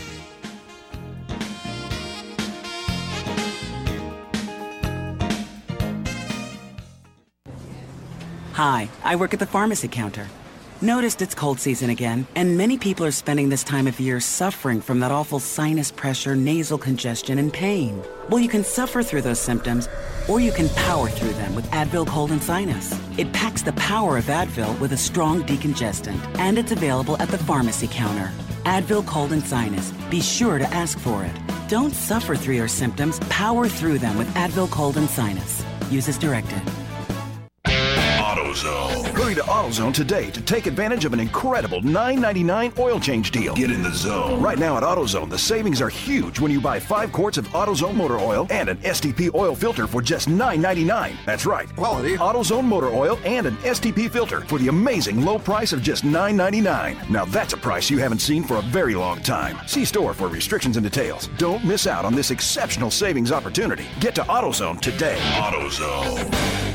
Hi, I work at the pharmacy counter. Noticed it's cold season again, and many people are spending this time of year suffering from that awful sinus pressure, nasal congestion, and pain. Well, you can suffer through those symptoms, or you can power through them with Advil Cold and Sinus. It packs the power of Advil with a strong decongestant, and it's available at the pharmacy counter. Advil Cold and Sinus. Be sure to ask for it. Don't suffer through your symptoms. Power through them with Advil Cold and Sinus. Use as directed. AutoZone. Hurry to AutoZone today to take advantage of an incredible $9.99 oil change deal. Get in the zone. Right now at AutoZone, the savings are huge when you buy 5 quarts of AutoZone motor oil and an STP oil filter for just $9.99. That's right. Quality AutoZone motor oil and an STP filter for the amazing low price of just $9.99. Now that's a price you haven't seen for a very long time. See store for restrictions and details. Don't miss out on this exceptional savings opportunity. Get to AutoZone today. AutoZone.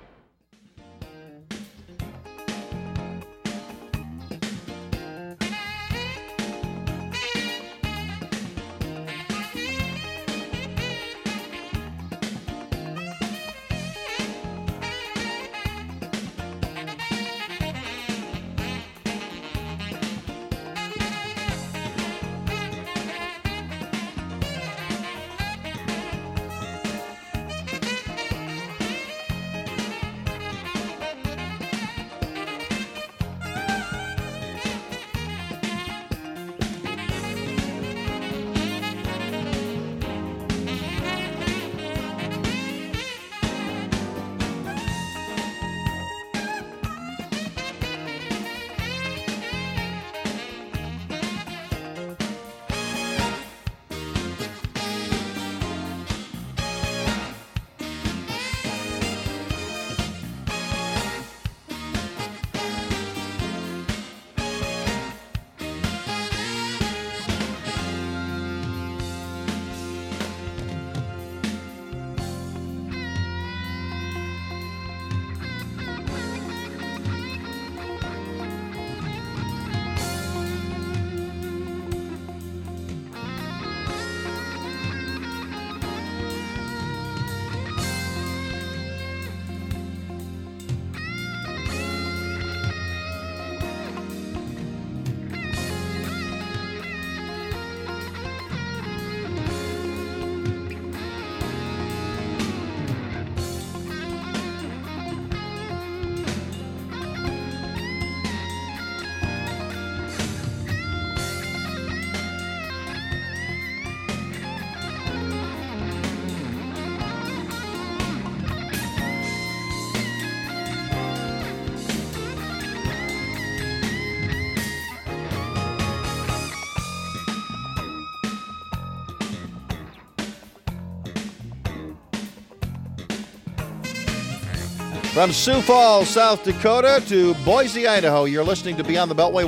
From Sioux Falls, South Dakota to Boise, Idaho, you're listening to Beyond the Beltway,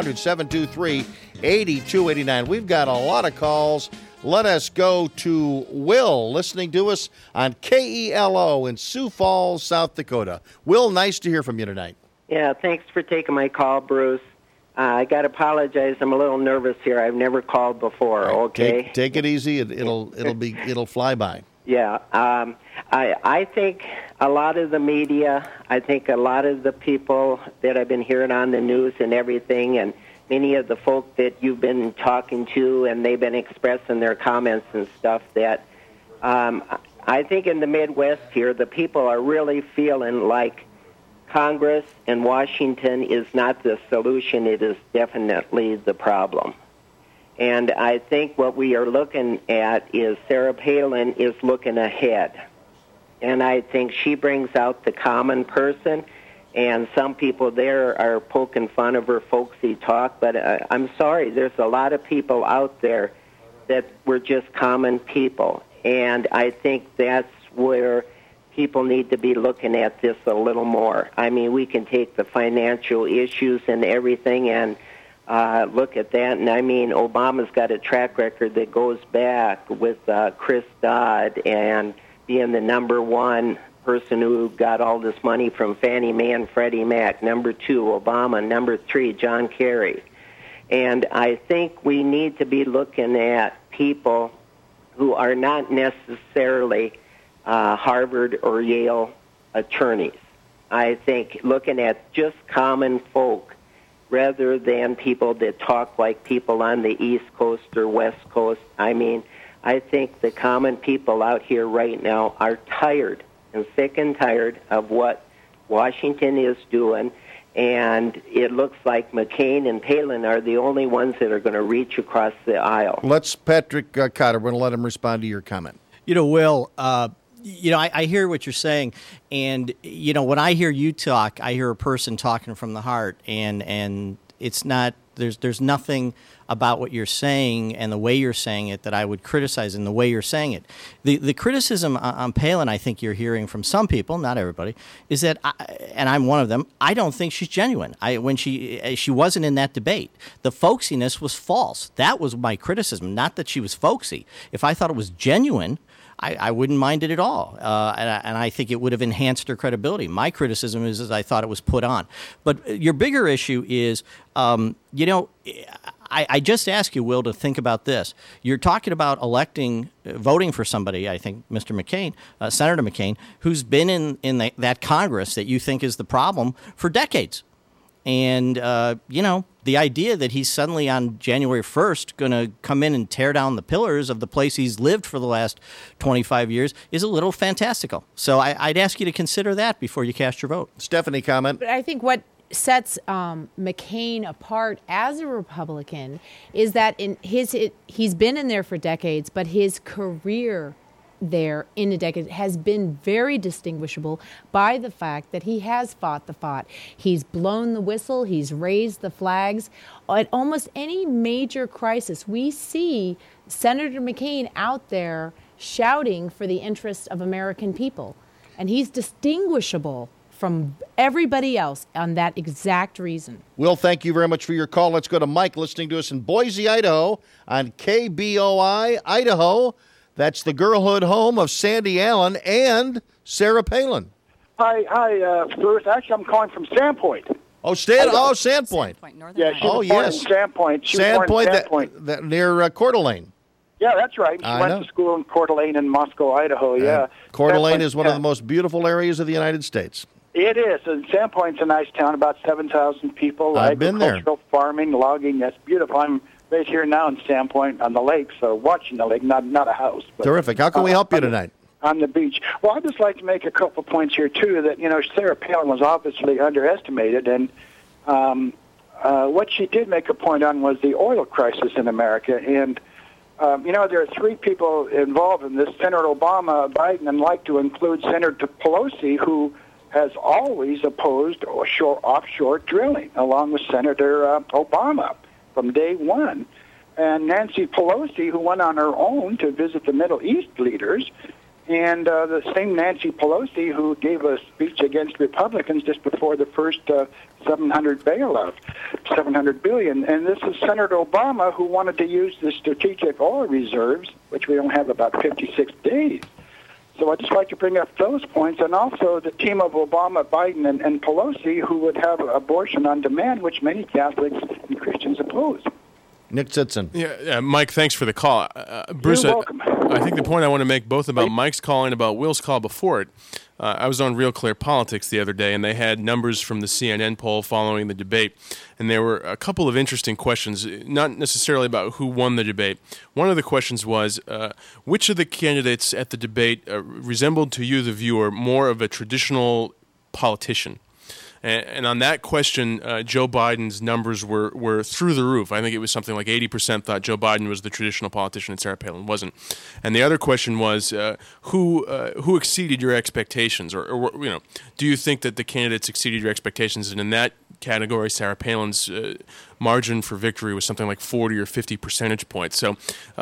1-800-723-8289. We've got a lot of calls. Let us go to Will, listening to us on KELO in Sioux Falls, South Dakota. Will, nice to hear from you tonight. Yeah, thanks for taking my call, Bruce. I got to apologize. I'm a little nervous here. I've never called before. Okay, take it easy. It'll fly by. Yeah, I think a lot of the media, I think a lot of the people that I've been hearing on the news and everything, and many of the folk that you've been talking to, and they've been expressing their comments and stuff, that I think in the Midwest here, the people are really feeling like Congress and Washington is not the solution. It is definitely the problem. And I think what we are looking at is Sarah Palin is looking ahead. And I think she brings out the common person, and some people there are poking fun of her folksy talk, but I'm sorry, there's a lot of people out there that were just common people. And I think that's where people need to be looking at this a little more. I mean, we can take the financial issues and everything and look at that, and I mean, Obama's got a track record that goes back with Chris Dodd and being the number one person who got all this money from Fannie Mae and Freddie Mac. Number 2, Obama. Number 3, John Kerry. And I think we need to be looking at people who are not necessarily Harvard or Yale attorneys. I think looking at just common folk rather than people that talk like people on the East Coast or West Coast. I mean, I think the common people out here right now are tired and sick and tired of what Washington is doing, and it looks like McCain and Palin are the only ones that are going to reach across the aisle. Let's, Patrick Cotter, we're going to let him respond to your comment. Will, I hear what you're saying, and, when I hear you talk, I hear a person talking from the heart, and it's not, there's nothing about what you're saying and the way you're saying it that I would criticize in the way you're saying it. The criticism on Palin, I think you're hearing from some people, not everybody, is that, and I'm one of them, I don't think she's genuine. When she wasn't in that debate. The folksiness was false. That was my criticism, not that she was folksy. If I thought it was genuine, I wouldn't mind it at all, and I think it would have enhanced her credibility. My criticism is I thought it was put on. But your bigger issue is, I just ask you, Will, to think about this. You're talking about voting for somebody, I think, Mr. McCain, Senator McCain, who's been in that Congress that you think is the problem for decades. And, the idea that he's suddenly on January 1st going to come in and tear down the pillars of the place he's lived for the last 25 years is a little fantastical. So I'd ask you to consider that before you cast your vote. Stephanie, comment? But I think what sets McCain apart as a Republican is that he's been in there for decades, but his career there in a decade has been very distinguishable by the fact that he has fought the fight. He's blown the whistle. He's raised the flags. At almost any major crisis, we see Senator McCain out there shouting for the interests of American people. And he's distinguishable from everybody else on that exact reason. Will, thank you very much for your call. Let's go to Mike listening to us in Boise, Idaho on KBOI, Idaho. That's the girlhood home of Sandy Allen and Sarah Palin. Hi, Bruce. Actually, I'm calling from Sandpoint. Sandpoint. Yeah, she was born in Sandpoint. Sandpoint, near Coeur d'Alene. Yeah, that's right. She went to school in Coeur d'Alene in Moscow, Idaho, yeah. Coeur d'Alene is one of the most beautiful areas of the United States. It is. And Sandpoint's a nice town, about 7,000 people. I've been there. Agricultural farming, logging, that's beautiful. I'm right here now in Sandpoint on the lake, so watching the lake, not a house. But, terrific. How can we help you tonight? On the beach. Well, I'd just like to make a couple points here, too, that, Sarah Palin was obviously underestimated, and what she did make a point on was the oil crisis in America. And, there are three people involved in this, Senator Obama, Biden, and like to include Senator Pelosi, who has always opposed offshore drilling, along with Senator Obama from day one. And Nancy Pelosi, who went on her own to visit the Middle East leaders, and the same Nancy Pelosi who gave a speech against Republicans just before the first $700 bailout, $700 billion. And this is Senator Obama, who wanted to use the strategic oil reserves, which we only have about 56 days. So I'd just like to bring up those points, and also the team of Obama, Biden, and Pelosi, who would have abortion on demand, which many Catholics and Christians oppose. Nick Tzitzon. Yeah, Mike, thanks for the call. Bruce, You're welcome. I think the point I want to make both about Mike's call and about Will's call before it, I was on Real Clear Politics the other day, and they had numbers from the CNN poll following the debate, and there were a couple of interesting questions, not necessarily about who won the debate. One of the questions was, which of the candidates at the debate resembled to you, the viewer, more of a traditional politician? And on that question, Joe Biden's numbers were through the roof. I think it was something like 80% thought Joe Biden was the traditional politician and Sarah Palin wasn't. And the other question was, who exceeded your expectations? Or do you think that the candidates exceeded your expectations? And in that category, Sarah Palin's margin for victory was something like 40 or 50 percentage points. So,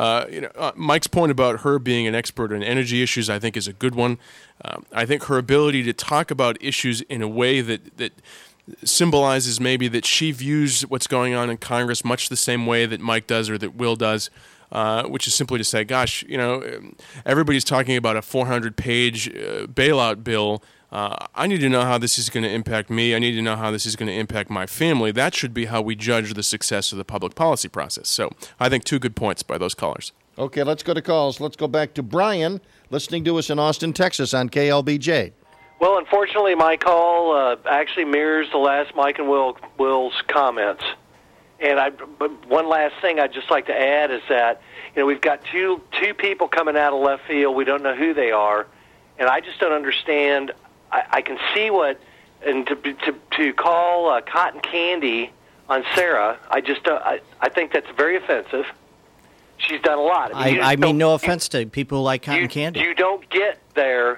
Mike's point about her being an expert on energy issues, I think, is a good one. I think her ability to talk about issues in a way that symbolizes maybe that she views what's going on in Congress much the same way that Mike does or that Will does, which is simply to say, gosh, everybody's talking about a 400-page bailout bill. I need to know how this is going to impact me. I need to know how this is going to impact my family. That should be how we judge the success of the public policy process. So I think two good points by those callers. Okay, let's go to calls. Let's go back to Brian, listening to us in Austin, Texas on KLBJ. Well, unfortunately, my call actually mirrors the last Mike and Will's comments. And but one last thing I'd just like to add is that, we've got two people coming out of left field. We don't know who they are. And I just don't understand. I can see and to call cotton candy on Sarah, I think that's very offensive. She's done a lot. I mean no offense to people who like cotton candy. You don't get there,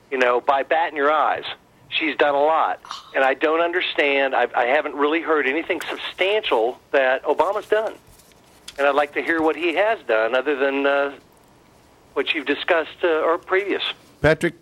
by batting your eyes. She's done a lot. And I don't understand. I haven't really heard anything substantial that Obama's done. And I'd like to hear what he has done other than what you've discussed or previous. Patrick,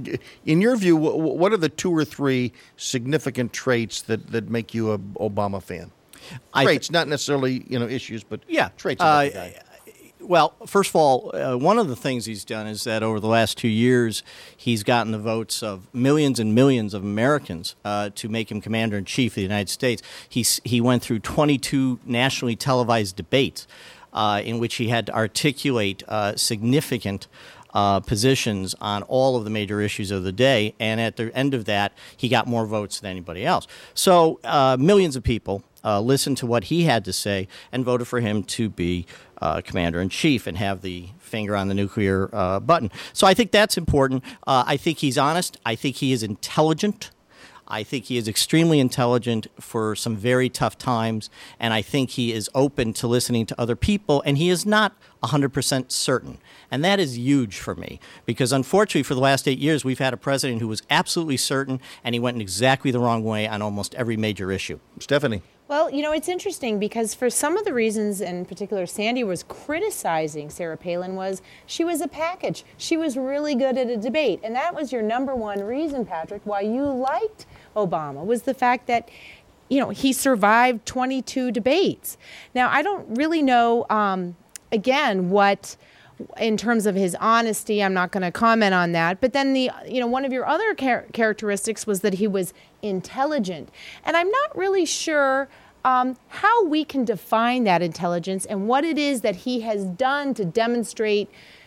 in your view, what are the 2 or 3 significant traits that make you an Obama fan? Traits, not necessarily issues, but traits of the guy. Well, first of all, one of the things he's done is that over the last 2 years, he's gotten the votes of millions and millions of Americans to make him commander-in-chief of the United States. He went through 22 nationally televised debates in which he had to articulate significant positions on all of the major issues of the day, and at the end of that, he got more votes than anybody else. So millions of people listened to what he had to say and voted for him to be commander-in-chief and have the finger on the nuclear button. So I think that's important. I think he's honest. I think he is intelligent. I think he is extremely intelligent for some very tough times, and I think he is open to listening to other people, and he is not 100% certain. And that is huge for me, because unfortunately for the last 8 years, we've had a president who was absolutely certain, and he went in exactly the wrong way on almost every major issue. Stephanie. Well, it's interesting because for some of the reasons, in particular, Sandy was criticizing Sarah Palin was she was a package. She was really good at a debate. And that was your number one reason, Patrick, why you liked Obama, was the fact that, he survived 22 debates. Now, I don't really know, again, what... in terms of his honesty, I'm not going to comment on that. But then one of your other characteristics was that he was intelligent. And I'm not really sure how we can define that intelligence and what it is that he has done to demonstrate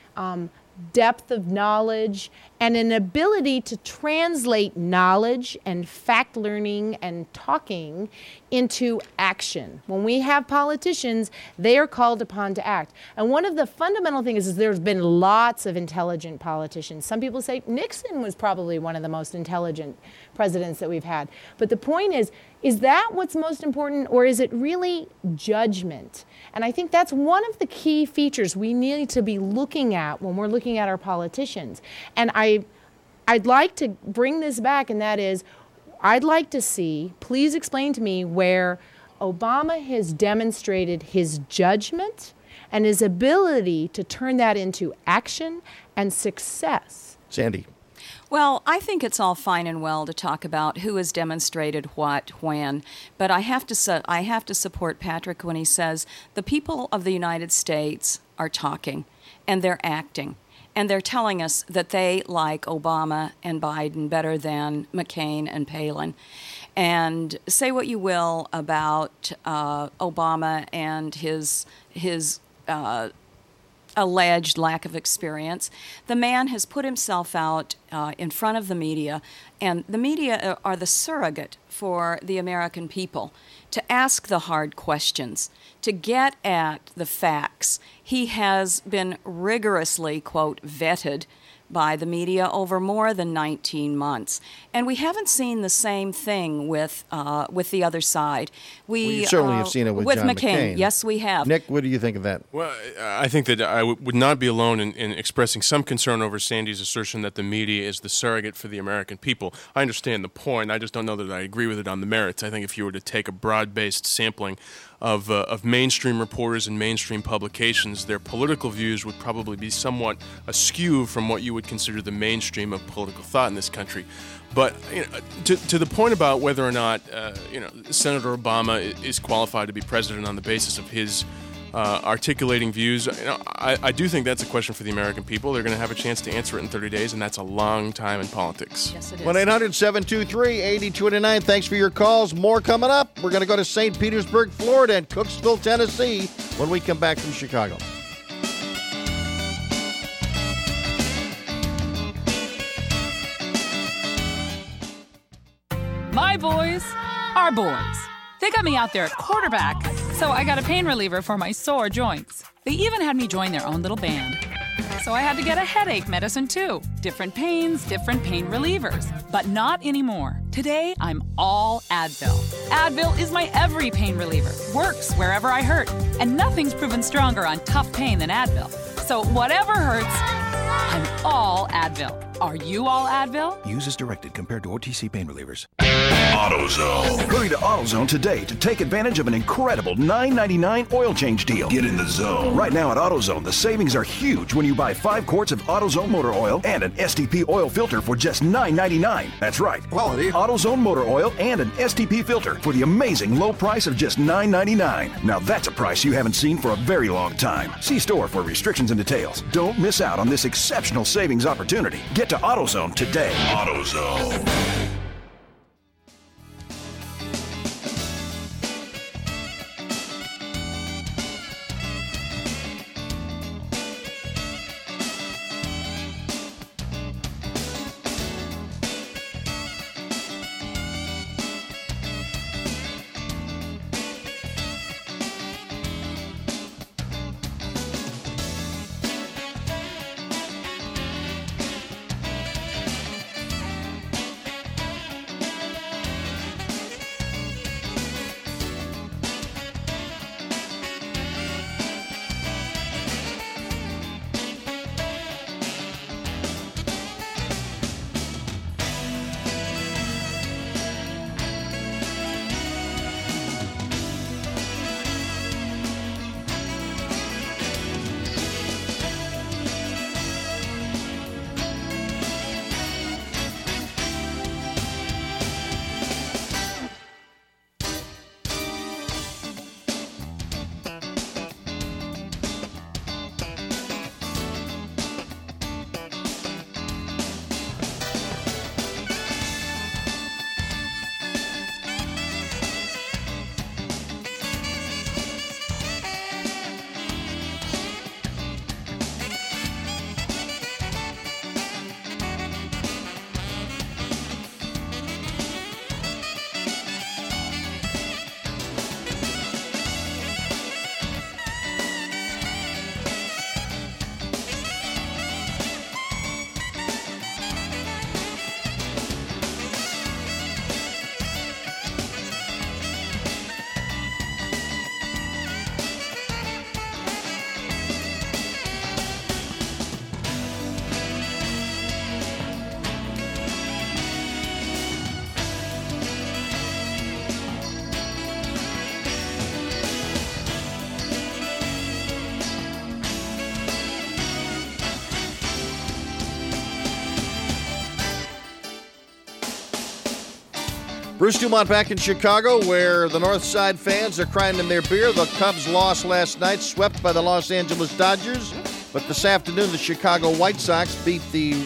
depth of knowledge and an ability to translate knowledge and fact learning and talking into action. When we have politicians, they are called upon to act. And one of the fundamental things is there's been lots of intelligent politicians. Some people say Nixon was probably one of the most intelligent presidents that we've had. But the point is that what's most important, or is it really judgment? And I think that's one of the key features we need to be looking at when we're looking at our politicians. And I'd like to bring this back, and that is, I'd like to see, please explain to me where Obama has demonstrated his judgment and his ability to turn that into action and success. Sandy. Well, I think it's all fine and well to talk about who has demonstrated what, when, but I have to support Patrick when he says the people of the United States are talking and they're acting. And they're telling us that they like Obama and Biden better than McCain and Palin. And say what you will about Obama and his alleged lack of experience. The man has put himself out in front of the media, and the media are the surrogate for the American people to ask the hard questions, to get at the facts. He has been rigorously, quote, vetted by the media over more than 19 months. And we haven't seen the same thing with the other side. We certainly have seen it with John McCain. Yes, we have. Nick, what do you think of that? Well, I think that I would not be alone in expressing some concern over Sandy's assertion that the media is the surrogate for the American people. I understand the point. I just don't know that I agree with it on the merits. I think if you were to take a broad-based sampling of mainstream reporters and mainstream publications, their political views would probably be somewhat askew from what you would consider the mainstream of political thought in this country. But to the point about whether or not Senator Obama is qualified to be president on the basis of his articulating views, I do think that's a question for the American people. They're going to have a chance to answer it in 30 days, and that's a long time in politics. Yes, it is. 1-800-723-8229. Thanks for your calls. More coming up. We're going to go to St. Petersburg, Florida, and Cooksville, Tennessee when we come back from Chicago. My boys are boys. They got me out there at quarterback, so I got a pain reliever for my sore joints. They even had me join their own little band. So I had to get a headache medicine too. Different pains, different pain relievers. But not anymore. Today, I'm all Advil. Advil is my every pain reliever. Works wherever I hurt. And nothing's proven stronger on tough pain than Advil. So whatever hurts, I'm all Advil. Are you all Advil? Use as directed compared to OTC pain relievers. AutoZone. Hurry to AutoZone today to take advantage of an incredible $9.99 oil change deal. Get in the zone. Right now at AutoZone, the savings are huge when you buy 5 quarts of AutoZone motor oil and an STP oil filter for just $9.99. That's right. Quality AutoZone motor oil and an STP filter for the amazing low price of just $9.99. Now that's a price you haven't seen for a very long time. See store for restrictions and details. Don't miss out on this exceptional savings opportunity. Get to AutoZone today. AutoZone. Bruce Dumont back in Chicago, where the North Side fans are crying in their beer. The Cubs lost last night, swept by the Los Angeles Dodgers. But this afternoon, the Chicago White Sox beat the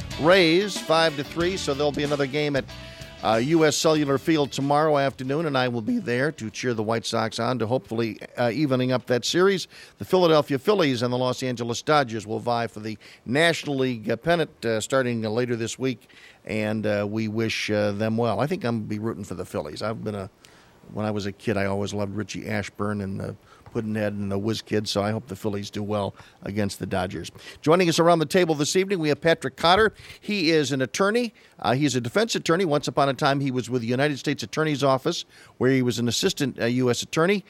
Rays 5-3, so there'll be another game at U.S. Cellular Field tomorrow afternoon, and I will be there to cheer the White Sox on to hopefully evening up that series. The Philadelphia Phillies and the Los Angeles Dodgers will vie for the National League pennant starting later this week, and we wish them well. I think I'm going to be rooting for the Phillies. When I was a kid, I always loved Richie Ashburn and the Pudd'nhead and the Whiz Kids, so I hope the Phillies do well against the Dodgers. Joining us around the table this evening, we have Patrick Cotter. He is an attorney. He's a defense attorney. Once upon a time, he was with the United States Attorney's Office, where he was an assistant U.S. attorney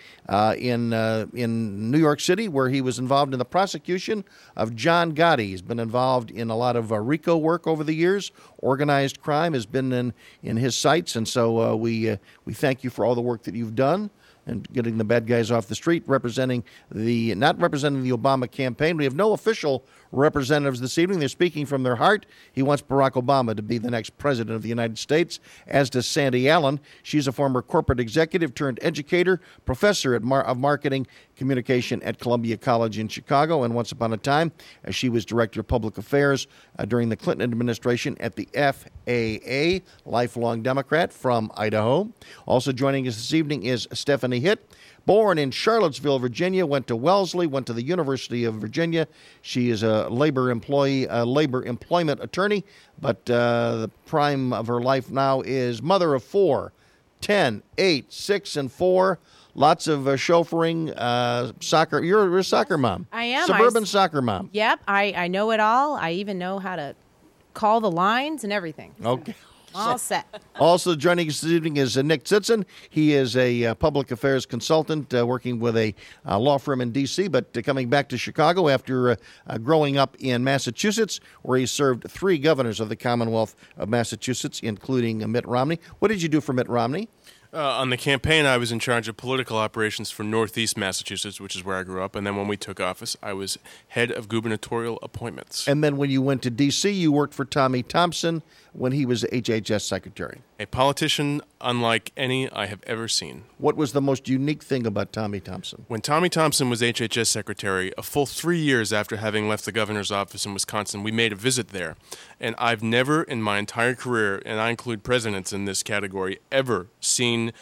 in New York City, where he was involved in the prosecution of John Gotti. He's been involved in a lot of RICO work over the years. Organized crime has been in his sights, and so we thank you for all the work that you've done and getting the bad guys off the street, not representing the Obama campaign. We have no official representatives this evening. They're speaking from their heart. He wants Barack Obama to be the next president of the United States, as does Sandy Allen. She's a former corporate executive turned educator, professor of marketing communication at Columbia College in Chicago, and once upon a time, she was director of public affairs during the Clinton administration at the FAA, lifelong Democrat from Idaho. Also joining us this evening is Stephanie Army hit. Born in Charlottesville, Virginia, went to Wellesley, went to the University of Virginia. She is a labor employment attorney, but the prime of her life now is mother of 4, 10, 8, 6, and 4. Lots of chauffeuring, soccer. You're a soccer mom. I am. Suburban soccer mom. Yep, I know it all. I even know how to call the lines and everything. Okay. All set. Also joining us this evening is Nick Zitzen. He is a public affairs consultant working with a law firm in D.C., but coming back to Chicago after growing up in Massachusetts, where he served 3 governors of the Commonwealth of Massachusetts, including Mitt Romney. What did you do for Mitt Romney? On the campaign, I was in charge of political operations for Northeast Massachusetts, which is where I grew up. And then when we took office, I was head of gubernatorial appointments. And then when you went to D.C., you worked for Tommy Thompson when he was HHS secretary. A politician unlike any I have ever seen. What was the most unique thing about Tommy Thompson? When Tommy Thompson was HHS secretary, a full 3 years after having left the governor's office in Wisconsin, we made a visit there. And I've never in my entire career, and I include presidents in this category, ever seen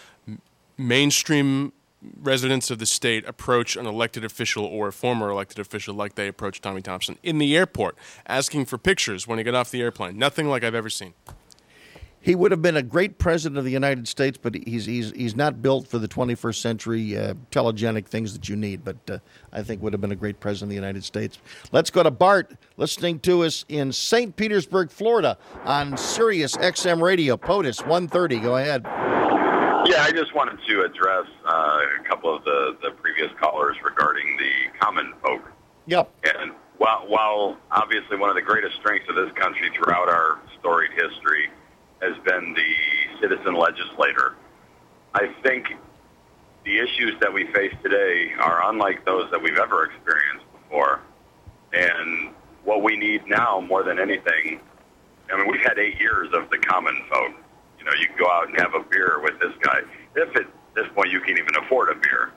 mainstream residents of the state approach an elected official or a former elected official like they approached Tommy Thompson in the airport, asking for pictures when he got off the airplane. Nothing like I've ever seen. He would have been a great president of the United States, but he's not built for the 21st century telegenic things that you need. But I think would have been a great president of the United States. Let's go to Bart, listening to us in St. Petersburg, Florida, on Sirius XM Radio, POTUS 130. Go ahead. Yeah, I just wanted to address a couple of the previous callers regarding the common folk. Yep. And while obviously one of the greatest strengths of this country throughout our storied history has been the citizen legislator, I think the issues that we face today are unlike those that we've ever experienced before. And what we need now more than anything, I mean, we've had 8 years of the common folk. You know, you can go out and have a beer with this guy. If at this point you can't even afford a beer.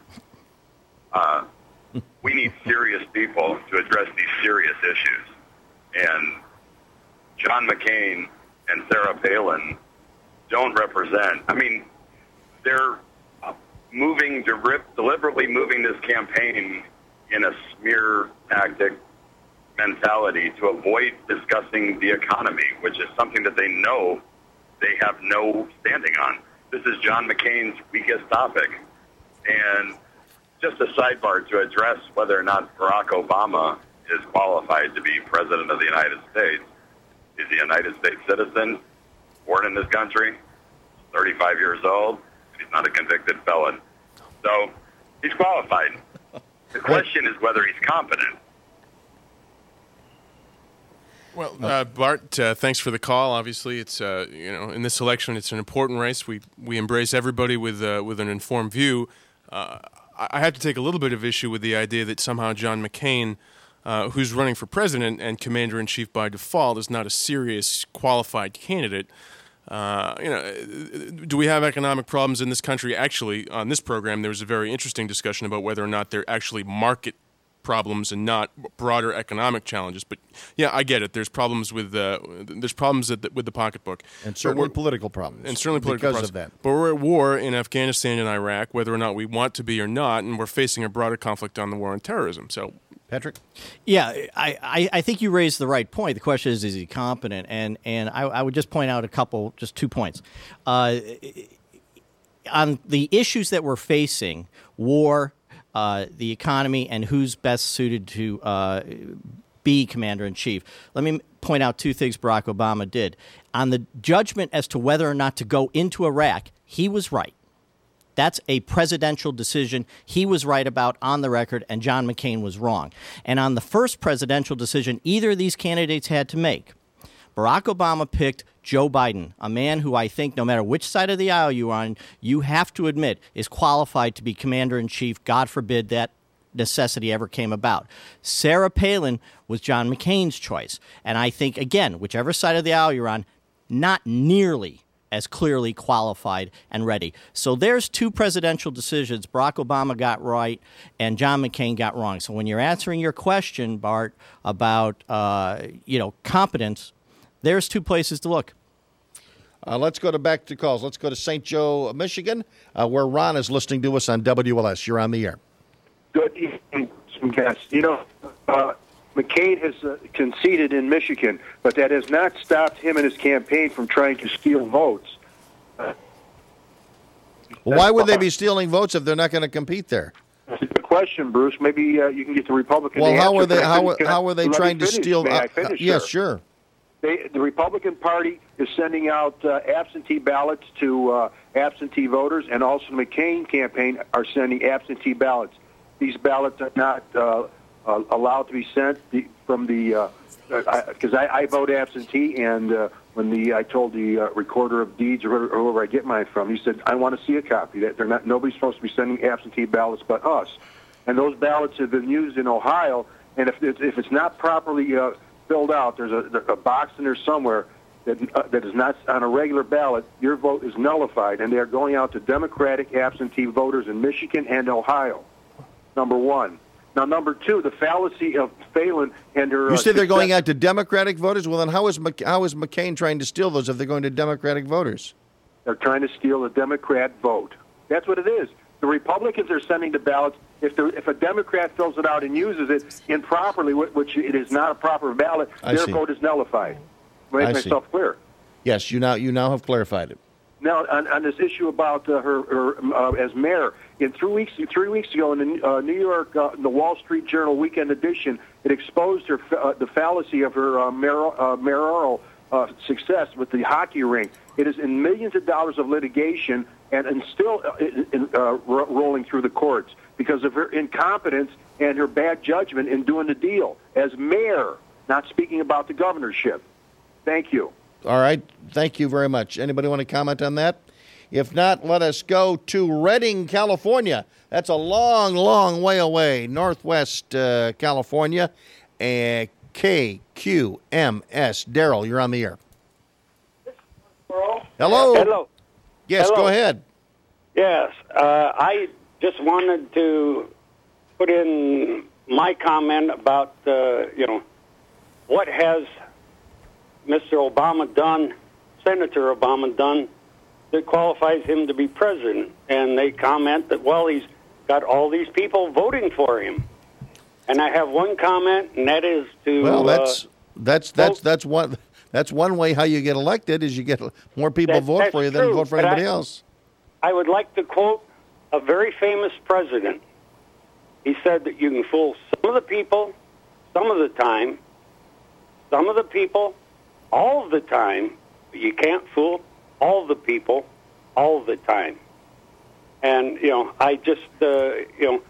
We need serious people to address these serious issues. And John McCain and Sarah Palin don't represent. I mean, they're deliberately moving this campaign in a smear tactic mentality to avoid discussing the economy, which is something that they know they have no standing on. This is John McCain's weakest topic. And just a sidebar to address whether or not Barack Obama is qualified to be president of the United States. He's a United States citizen, born in this country, 35 years old, and he's not a convicted felon. So he's qualified. The question is whether he's competent. Well, Bart, thanks for the call. Obviously, it's in this election, it's an important race. We embrace everybody with an informed view. I have to take a little bit of issue with the idea that somehow John McCain, who's running for president and commander-in-chief by default, is not a serious, qualified candidate. Do we have economic problems in this country? Actually, on this program, there was a very interesting discussion about whether or not they're actually market problems and not broader economic challenges. But yeah, I get it. There's problems with with the pocketbook, and certainly political problems, because of that. But we're at war in Afghanistan and Iraq, whether or not we want to be or not, and we're facing a broader conflict on the war on terrorism. So, Patrick? Yeah, I think you raised the right point. The question is he competent? And I would just point out just 2 points. On the issues that we're facing, war, the economy, and who's best suited to be commander-in-chief. Let me point out 2 things Barack Obama did. On the judgment as to whether or not to go into Iraq, he was right. That's a presidential decision he was right about on the record, and John McCain was wrong. And on the first presidential decision either of these candidates had to make, Barack Obama picked Joe Biden, a man who I think no matter which side of the aisle you're on, you have to admit is qualified to be commander-in-chief. God forbid that necessity ever came about. Sarah Palin was John McCain's choice. And I think, again, whichever side of the aisle you're on, not nearly as clearly qualified and ready. So there's 2 presidential decisions Barack Obama got right and John McCain got wrong. So when you're answering your question, Bart, about competence, there's 2 places to look. Let's go back to calls. Let's go to St. Joe, Michigan, where Ron is listening to us on WLS. You're on the air. Good evening, some guests. McCain has conceded in Michigan, but that has not stopped him and his campaign from trying to steal votes. Why would they be stealing votes if they're not going to compete there? That's a good question, Bruce. Maybe you can get the Republicans. Well, how are are they trying to steal? Yes, sure. The Republican Party is sending out absentee ballots to absentee voters, and also the McCain campaign are sending absentee ballots. These ballots are not allowed to be sent from the because I vote absentee, and when I told the recorder of deeds or whoever I get mine from, he said, "I want to see a copy." That nobody's supposed to be sending absentee ballots but us, and those ballots have been used in Ohio. And if it's not properly filled out, there's a box in there somewhere that is not on a regular ballot. Your vote is nullified, and they are going out to Democratic absentee voters in Michigan and Ohio. Number one. Now, number two, the fallacy of Phelan and her... You said they're going out to Democratic voters? Well, then how is McCain trying to steal those if they're going to Democratic voters? They're trying to steal the Democrat vote. That's what it is. The Republicans are sending the ballots. If a Democrat fills it out and uses it improperly, which it is not a proper ballot, their vote is nullified. Make myself clear. Yes, you now have clarified it. Now, on this issue about her as mayor, 3 weeks ago in the New York, the Wall Street Journal Weekend Edition, it exposed her the fallacy of her mayoral success with the hockey rink. It is in millions of dollars of litigation and still rolling through the courts because of her incompetence and her bad judgment in doing the deal as mayor, not speaking about the governorship. Thank you. All right. Thank you very much. Anybody want to comment on that? If not, let us go to Redding, California. That's a long, long way away. Northwest California. KQMS. Daryl, you're on the air. Hello. Hello. Yes, Hello. Go ahead. Yes. I just wanted to put in my comment about, what has Mr. Obama done, Senator Obama done, that qualifies him to be president. And they comment that, well, he's got all these people voting for him. And I have one comment, and that is to... Well, that's one way how you get elected is you get more people vote for you than vote for anybody else. I would like to quote a very famous president. He said that you can fool some of the people, some of the time, some of the people, all of the time, but you can't fool all the people all the time. And, I just, So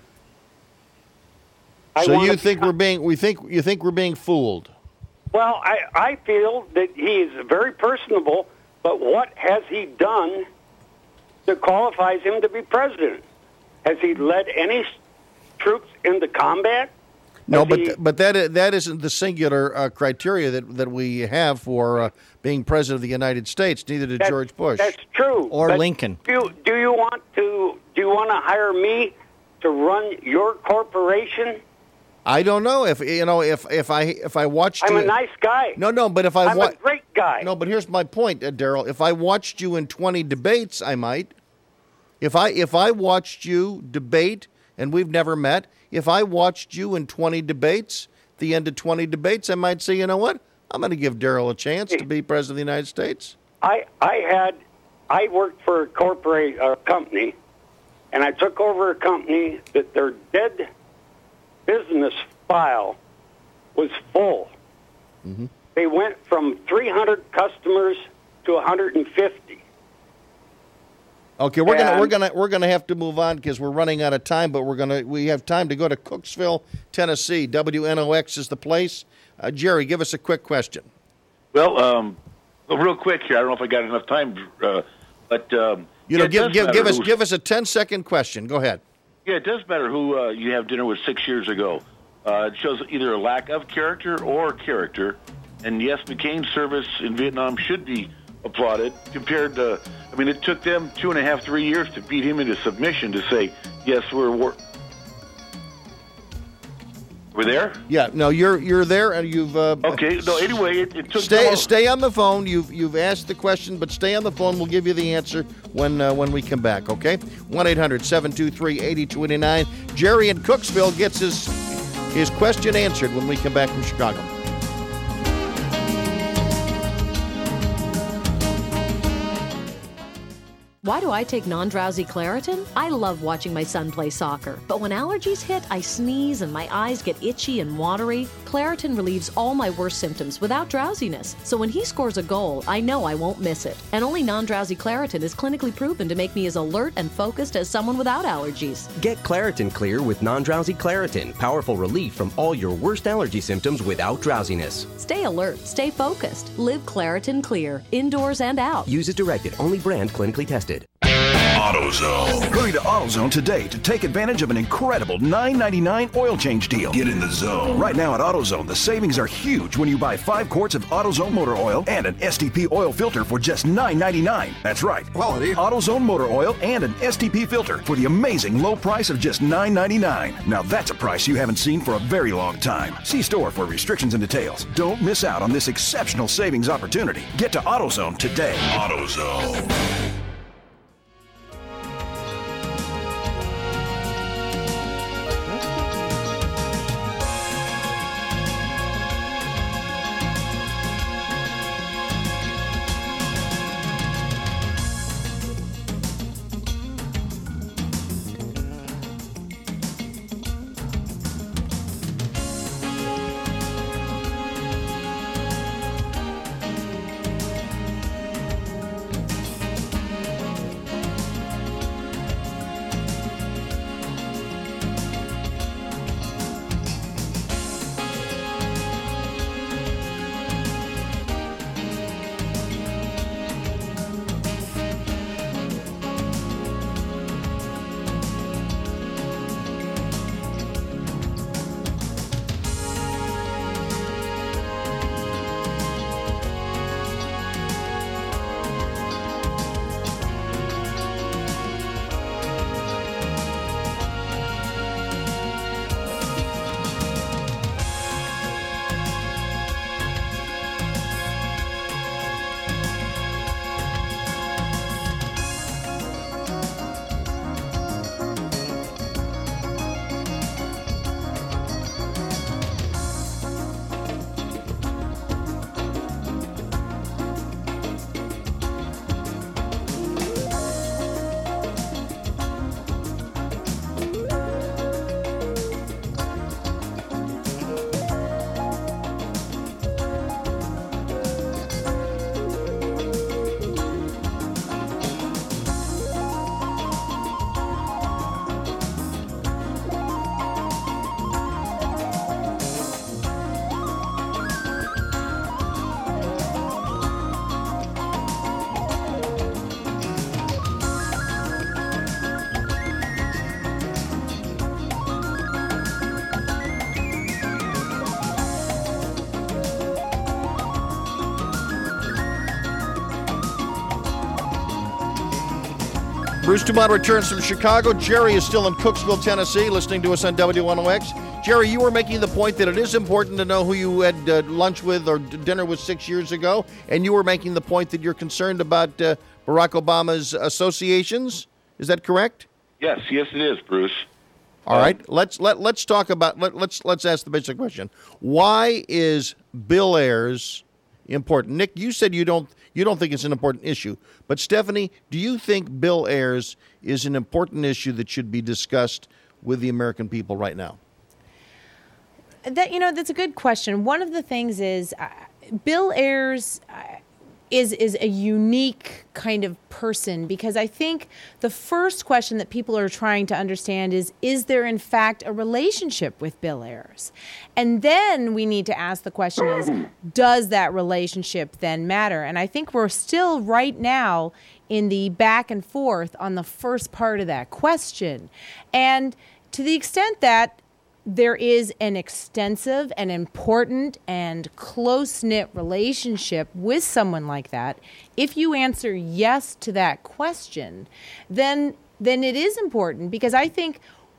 you think we're being fooled? Well, I feel that he is very personable, but what has he done that qualifies him to be president? Has he led any troops into combat? No, but that isn't the singular criteria that we have for being president of the United States. Neither did George Bush. That's true. Or Lincoln. Do you want to hire me to run your corporation? I don't know if I watched. I'm a nice guy. No, but if I'm a great guy. No, but here's my point, Daryl. If I watched you in 20 debates, I might. If I watched you debate, and we've never met. If I watched you in 20 debates, the end of 20 debates, I might say, you know what? I'm going to give Daryl a chance to be president of the United States. I worked for a company, and I took over a company that their dead business file was full. Mm-hmm. They went from 300 customers to 150. Okay, we're gonna have to move on because we're running out of time. But we have time to go to Cooksville, Tennessee. WNOX is the place. Jerry, give us a quick question. Well, real quick here. I don't know if I got enough time, but give us a 10-second question. Go ahead. Yeah, it does matter who you have dinner with 6 years ago. It shows either a lack of character or character. And yes, McCain's service in Vietnam should be applauded compared to, it took them 2.5, 3 years to beat him into submission to say, yes, we're We're there? Yeah, no, you're there, and you've. Okay. No. Anyway, it took. Stay on the phone. You've asked the question, but stay on the phone. We'll give you the answer when we come back. Okay. 1-800-723-8289. Jerry in Cooksville gets his question answered when we come back from Chicago. Why do I take non-drowsy Claritin? I love watching my son play soccer, but when allergies hit, I sneeze and my eyes get itchy and watery. Claritin relieves all my worst symptoms without drowsiness, so when he scores a goal, I know I won't miss it. And only non-drowsy Claritin is clinically proven to make me as alert and focused as someone without allergies. Get Claritin Clear with non-drowsy Claritin. Powerful relief from all your worst allergy symptoms without drowsiness. Stay alert, stay focused. Live Claritin Clear, indoors and out. Use as directed. Only brand clinically tested. AutoZone. Hurry to AutoZone today to take advantage of an incredible $9.99 oil change deal. Get in the zone. Right now at AutoZone, the savings are huge when you buy 5 quarts of AutoZone motor oil and an STP oil filter for just $9.99. That's right. Quality AutoZone motor oil and an STP filter for the amazing low price of just $9.99. Now that's a price you haven't seen for a very long time. See store for restrictions and details. Don't miss out on this exceptional savings opportunity. Get to AutoZone today. AutoZone. Bruce Dumont returns from Chicago. Jerry is still in Cooksville, Tennessee, listening to us on W1OX. Jerry, you were making the point that it is important to know who you had lunch with or dinner with 6 years ago, and you were making the point that you're concerned about Barack Obama's associations. Is that correct? Yes, it is, Bruce. All right, let's talk about let's ask the basic question. Why is Bill Ayers important? Nick, you said you don't think it's an important issue, but Stephanie, do you think Bill Ayers is an important issue that should be discussed with the American people right now? That's a good question. One of the things is Bill Ayers is a unique kind of person, because I think the first question that people are trying to understand is there in fact a relationship with Bill Ayers? And then we need to ask the question is, does that relationship then matter? And I think we're still right now in the back and forth on the first part of that question. And to the extent that there is an extensive and important and close-knit relationship with someone like that, if you answer yes to that question, then it is important, because I think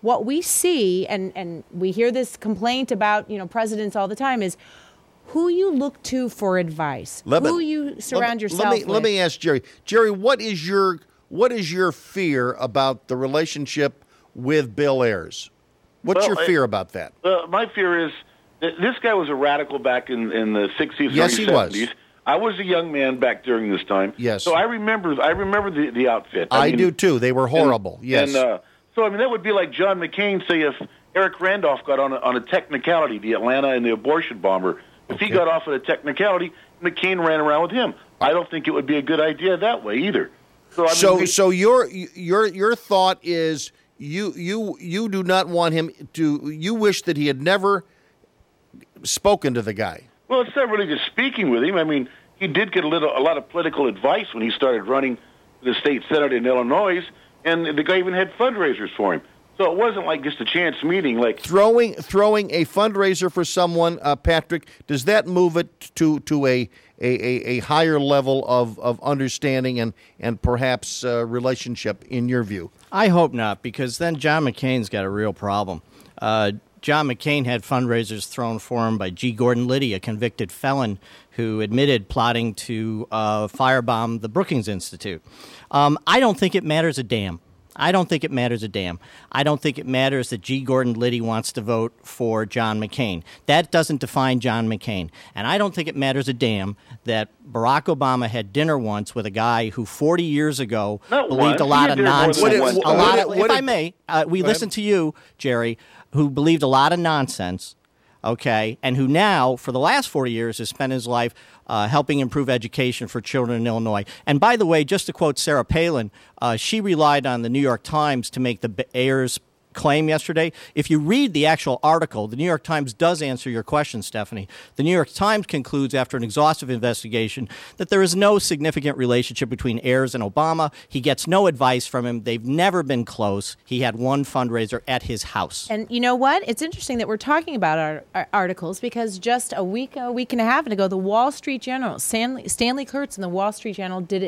what we see, and we hear this complaint about, presidents all the time, is who you look to for advice, who you surround yourself with. Let me ask Jerry. Jerry, what is your fear about the relationship with Bill Ayers? What's your fear about that? My fear is that this guy was a radical back in the 60s, yes, early he 70s. Was. I was a young man back during this time. Yes. So I remember the outfit. I do too. They were horrible. Yes. And so that would be like John McCain, say, if Eric Randolph got on a technicality, the Atlanta and the abortion bomber. If he got off at a technicality, McCain ran around with him. I don't think it would be a good idea that way either. So your thought is you do not want him to. You wish that he had never spoken to the guy. Well, it's not really just speaking with him. I mean, he did get a lot of political advice when he started running the state senate in Illinois, and the guy even had fundraisers for him. So it wasn't like just a chance meeting. Like throwing a fundraiser for someone, Patrick. Does that move it to a higher level of understanding and perhaps relationship in your view? I hope not, because then John McCain's got a real problem. John McCain had fundraisers thrown for him by G. Gordon Liddy, a convicted felon who admitted plotting to firebomb the Brookings Institute. I don't think it matters a damn. I don't think it matters that G. Gordon Liddy wants to vote for John McCain. That doesn't define John McCain. And I don't think it matters a damn that Barack Obama had dinner once with a guy who 40 years ago believed a lot of nonsense. If I may, we listened to you, Jerry, who believed a lot of nonsense, okay, and who now, for the last 40 years, has spent his life helping improve education for children in Illinois. And by the way, just to quote Sarah Palin, she relied on the New York Times to make the Ayers claim yesterday. If you read the actual article, the New York Times does answer your question, Stephanie. The New York Times concludes after an exhaustive investigation that there is no significant relationship between Ayers and Obama. He gets no advice from him. They've never been close. He had one fundraiser at his house. And you know what? It's interesting that we're talking about our articles, because just a week and a half ago, the Wall Street Journal, Stanley Kurtz in the Wall Street Journal did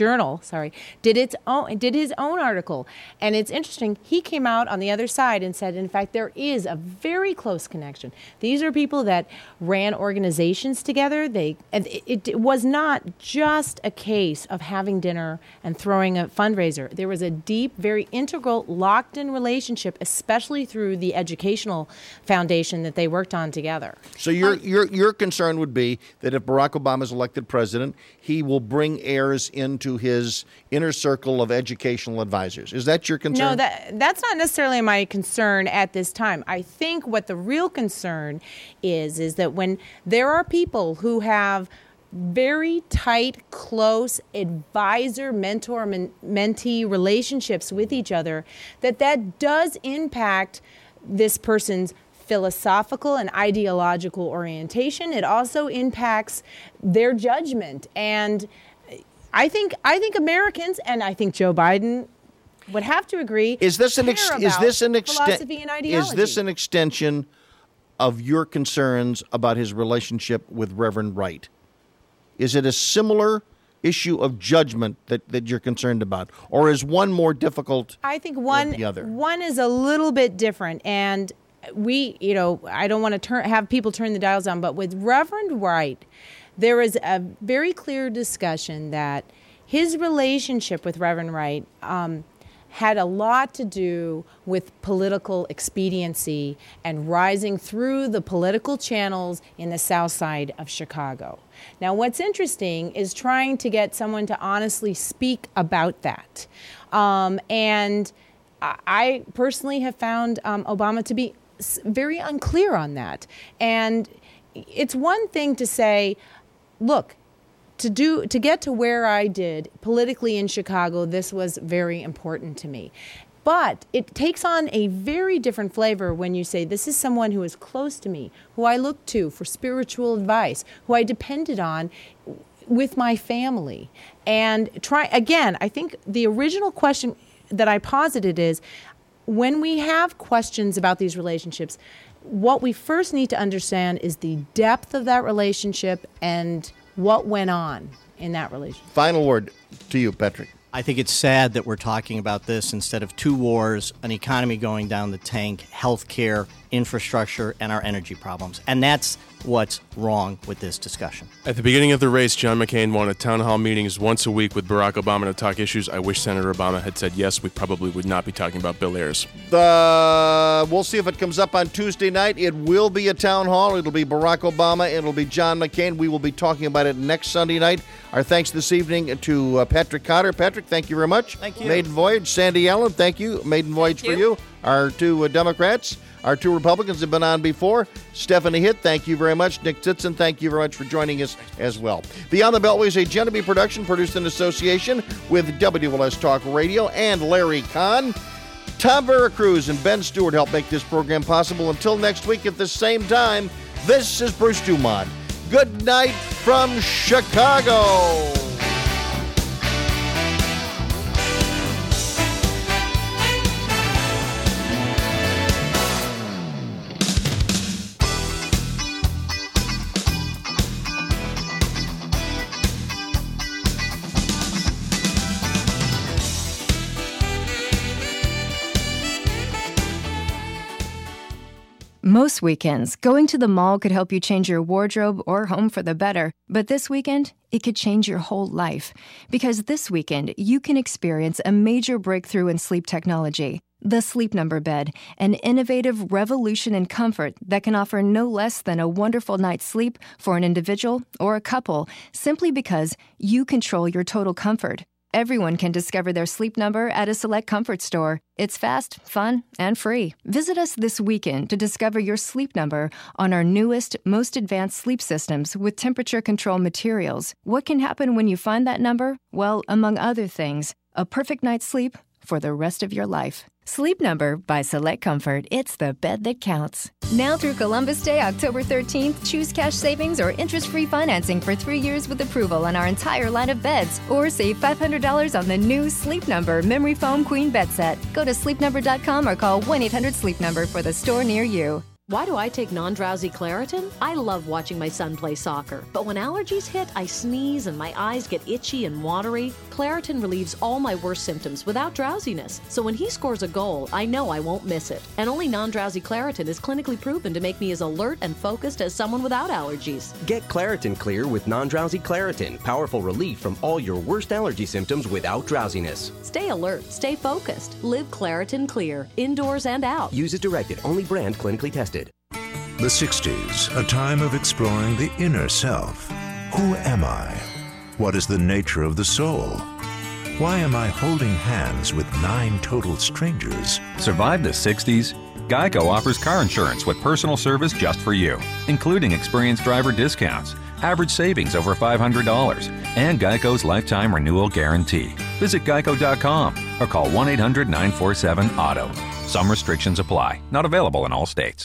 his own article. And it's interesting, he came out on the other side and said, in fact, there is a very close connection. These are people that ran organizations together. It was not just a case of having dinner and throwing a fundraiser. There was a deep, very integral, locked-in relationship, especially through the educational foundation that they worked on together. So your concern would be that if Barack Obama is elected president, he will bring Ayers into his inner circle of educational advisors. Is that your concern? No, that's not necessarily my concern at this time. I think what the real concern is that when there are people who have very tight, close advisor, mentor, mentee relationships with each other, that does impact this person's philosophical and ideological orientation. It also impacts their judgment. And I think Americans, and I think Joe Biden would have to agree, is this an philosophy and ideology. Is this an extension of your concerns about his relationship with Reverend Wright? Is it a similar issue of judgment that you're concerned about, or is one more difficult? I think than the other? One is a little bit different, and I don't want to have people turn the dials on, but with Reverend Wright, there is a very clear discussion that his relationship with Reverend Wright had a lot to do with political expediency and rising through the political channels in the South Side of Chicago. Now, what's interesting is trying to get someone to honestly speak about that. And I personally have found Obama to be very unclear on that. And it's one thing to say, look, to get to where I did politically in Chicago, this was very important to me. But it takes on a very different flavor when you say, this is someone who is close to me, who I looked to for spiritual advice, who I depended on with my family. And I think the original question that I posited is, when we have questions about these relationships, what we first need to understand is the depth of that relationship and what went on in that relationship. Final word to you, Patrick. I think it's sad that we're talking about this instead of two wars, an economy going down the tank, healthcare, infrastructure, and our energy problems. And that's what's wrong with this discussion. At the beginning of the race, John McCain wanted town hall meetings once a week with Barack Obama to talk issues. I wish Senator Obama had said yes. We probably would not be talking about Bill Ayers. We'll see if it comes up on Tuesday night. It will be a town hall. It'll be Barack Obama. It'll be John McCain. We will be talking about it next Sunday night. Our thanks this evening to Patrick Cotter. Patrick, thank you very much. Thank you. Maiden Voyage. Sandy Allen, thank you. Maiden Voyage for you. Our two Democrats. Our two Republicans have been on before. Stephanie Hitt, thank you very much. Nick Titson, thank you very much for joining us as well. Beyond the Beltway is a Genevieve production produced in association with WLS Talk Radio and Larry Kahn. Tom Veracruz and Ben Stewart help make this program possible. Until next week at the same time, this is Bruce Dumont. Good night from Chicago. Most weekends, going to the mall could help you change your wardrobe or home for the better. But this weekend, it could change your whole life. Because this weekend, you can experience a major breakthrough in sleep technology. The Sleep Number bed, an innovative revolution in comfort that can offer no less than a wonderful night's sleep for an individual or a couple, simply because you control your total comfort. Everyone can discover their Sleep Number at a select comfort store. It's fast, fun, and free. Visit us this weekend to discover your Sleep Number on our newest, most advanced sleep systems with temperature control materials. What can happen when you find that number? Well, among other things, a perfect night's sleep for the rest of your life. Sleep Number by Select Comfort. It's the bed that counts. Now through Columbus Day, October 13th, choose cash savings or interest-free financing for 3 years with approval on our entire line of beds. Or save $500 on the new Sleep Number Memory Foam Queen bed set. Go to sleepnumber.com or call 1-800-SLEEP-NUMBER for the store near you. Why do I take non-drowsy Claritin? I love watching my son play soccer. But when allergies hit, I sneeze and my eyes get itchy and watery. Claritin relieves all my worst symptoms without drowsiness. So when he scores a goal, I know I won't miss it. And only non-drowsy Claritin is clinically proven to make me as alert and focused as someone without allergies. Get Claritin Clear with non-drowsy Claritin. Powerful relief from all your worst allergy symptoms without drowsiness. Stay alert, stay focused. Live Claritin Clear, indoors and out. Use as directed. Only brand clinically tested. The 60s, a time of exploring the inner self. Who am I? What is the nature of the soul? Why am I holding hands with 9 total strangers? Survive the 60s? Geico offers car insurance with personal service just for you, including experienced driver discounts, average savings over $500, and Geico's lifetime renewal guarantee. Visit geico.com or call 1-800-947-AUTO. Some restrictions apply. Not available in all states.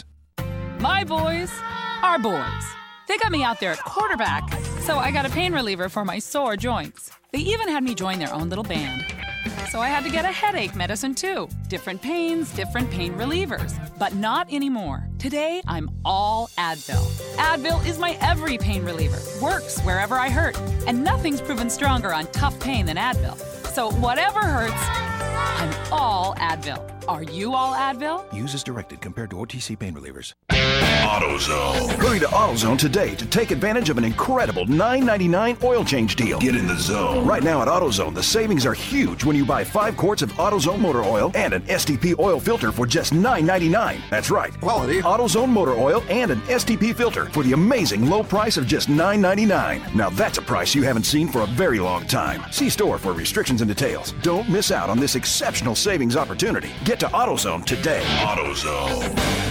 My boys are boys. They got me out there at quarterback, so I got a pain reliever for my sore joints. They even had me join their own little band. So I had to get a headache medicine too. Different pains, different pain relievers. But not anymore. Today, I'm all Advil. Advil is my every pain reliever. Works wherever I hurt. And nothing's proven stronger on tough pain than Advil. So whatever hurts, I'm all Advil. Are you all Advil? Use as directed compared to OTC pain relievers. AutoZone. Hurry to AutoZone today to take advantage of an incredible $9.99 oil change deal. Get in the zone. Right now at AutoZone, the savings are huge when you buy 5 quarts of AutoZone motor oil and an STP oil filter for just $9.99. That's right. Quality AutoZone motor oil and an STP filter for the amazing low price of just $9.99. Now that's a price you haven't seen for a very long time. See store for restrictions and details. Don't miss out on this exceptional savings opportunity. Get to AutoZone today. AutoZone.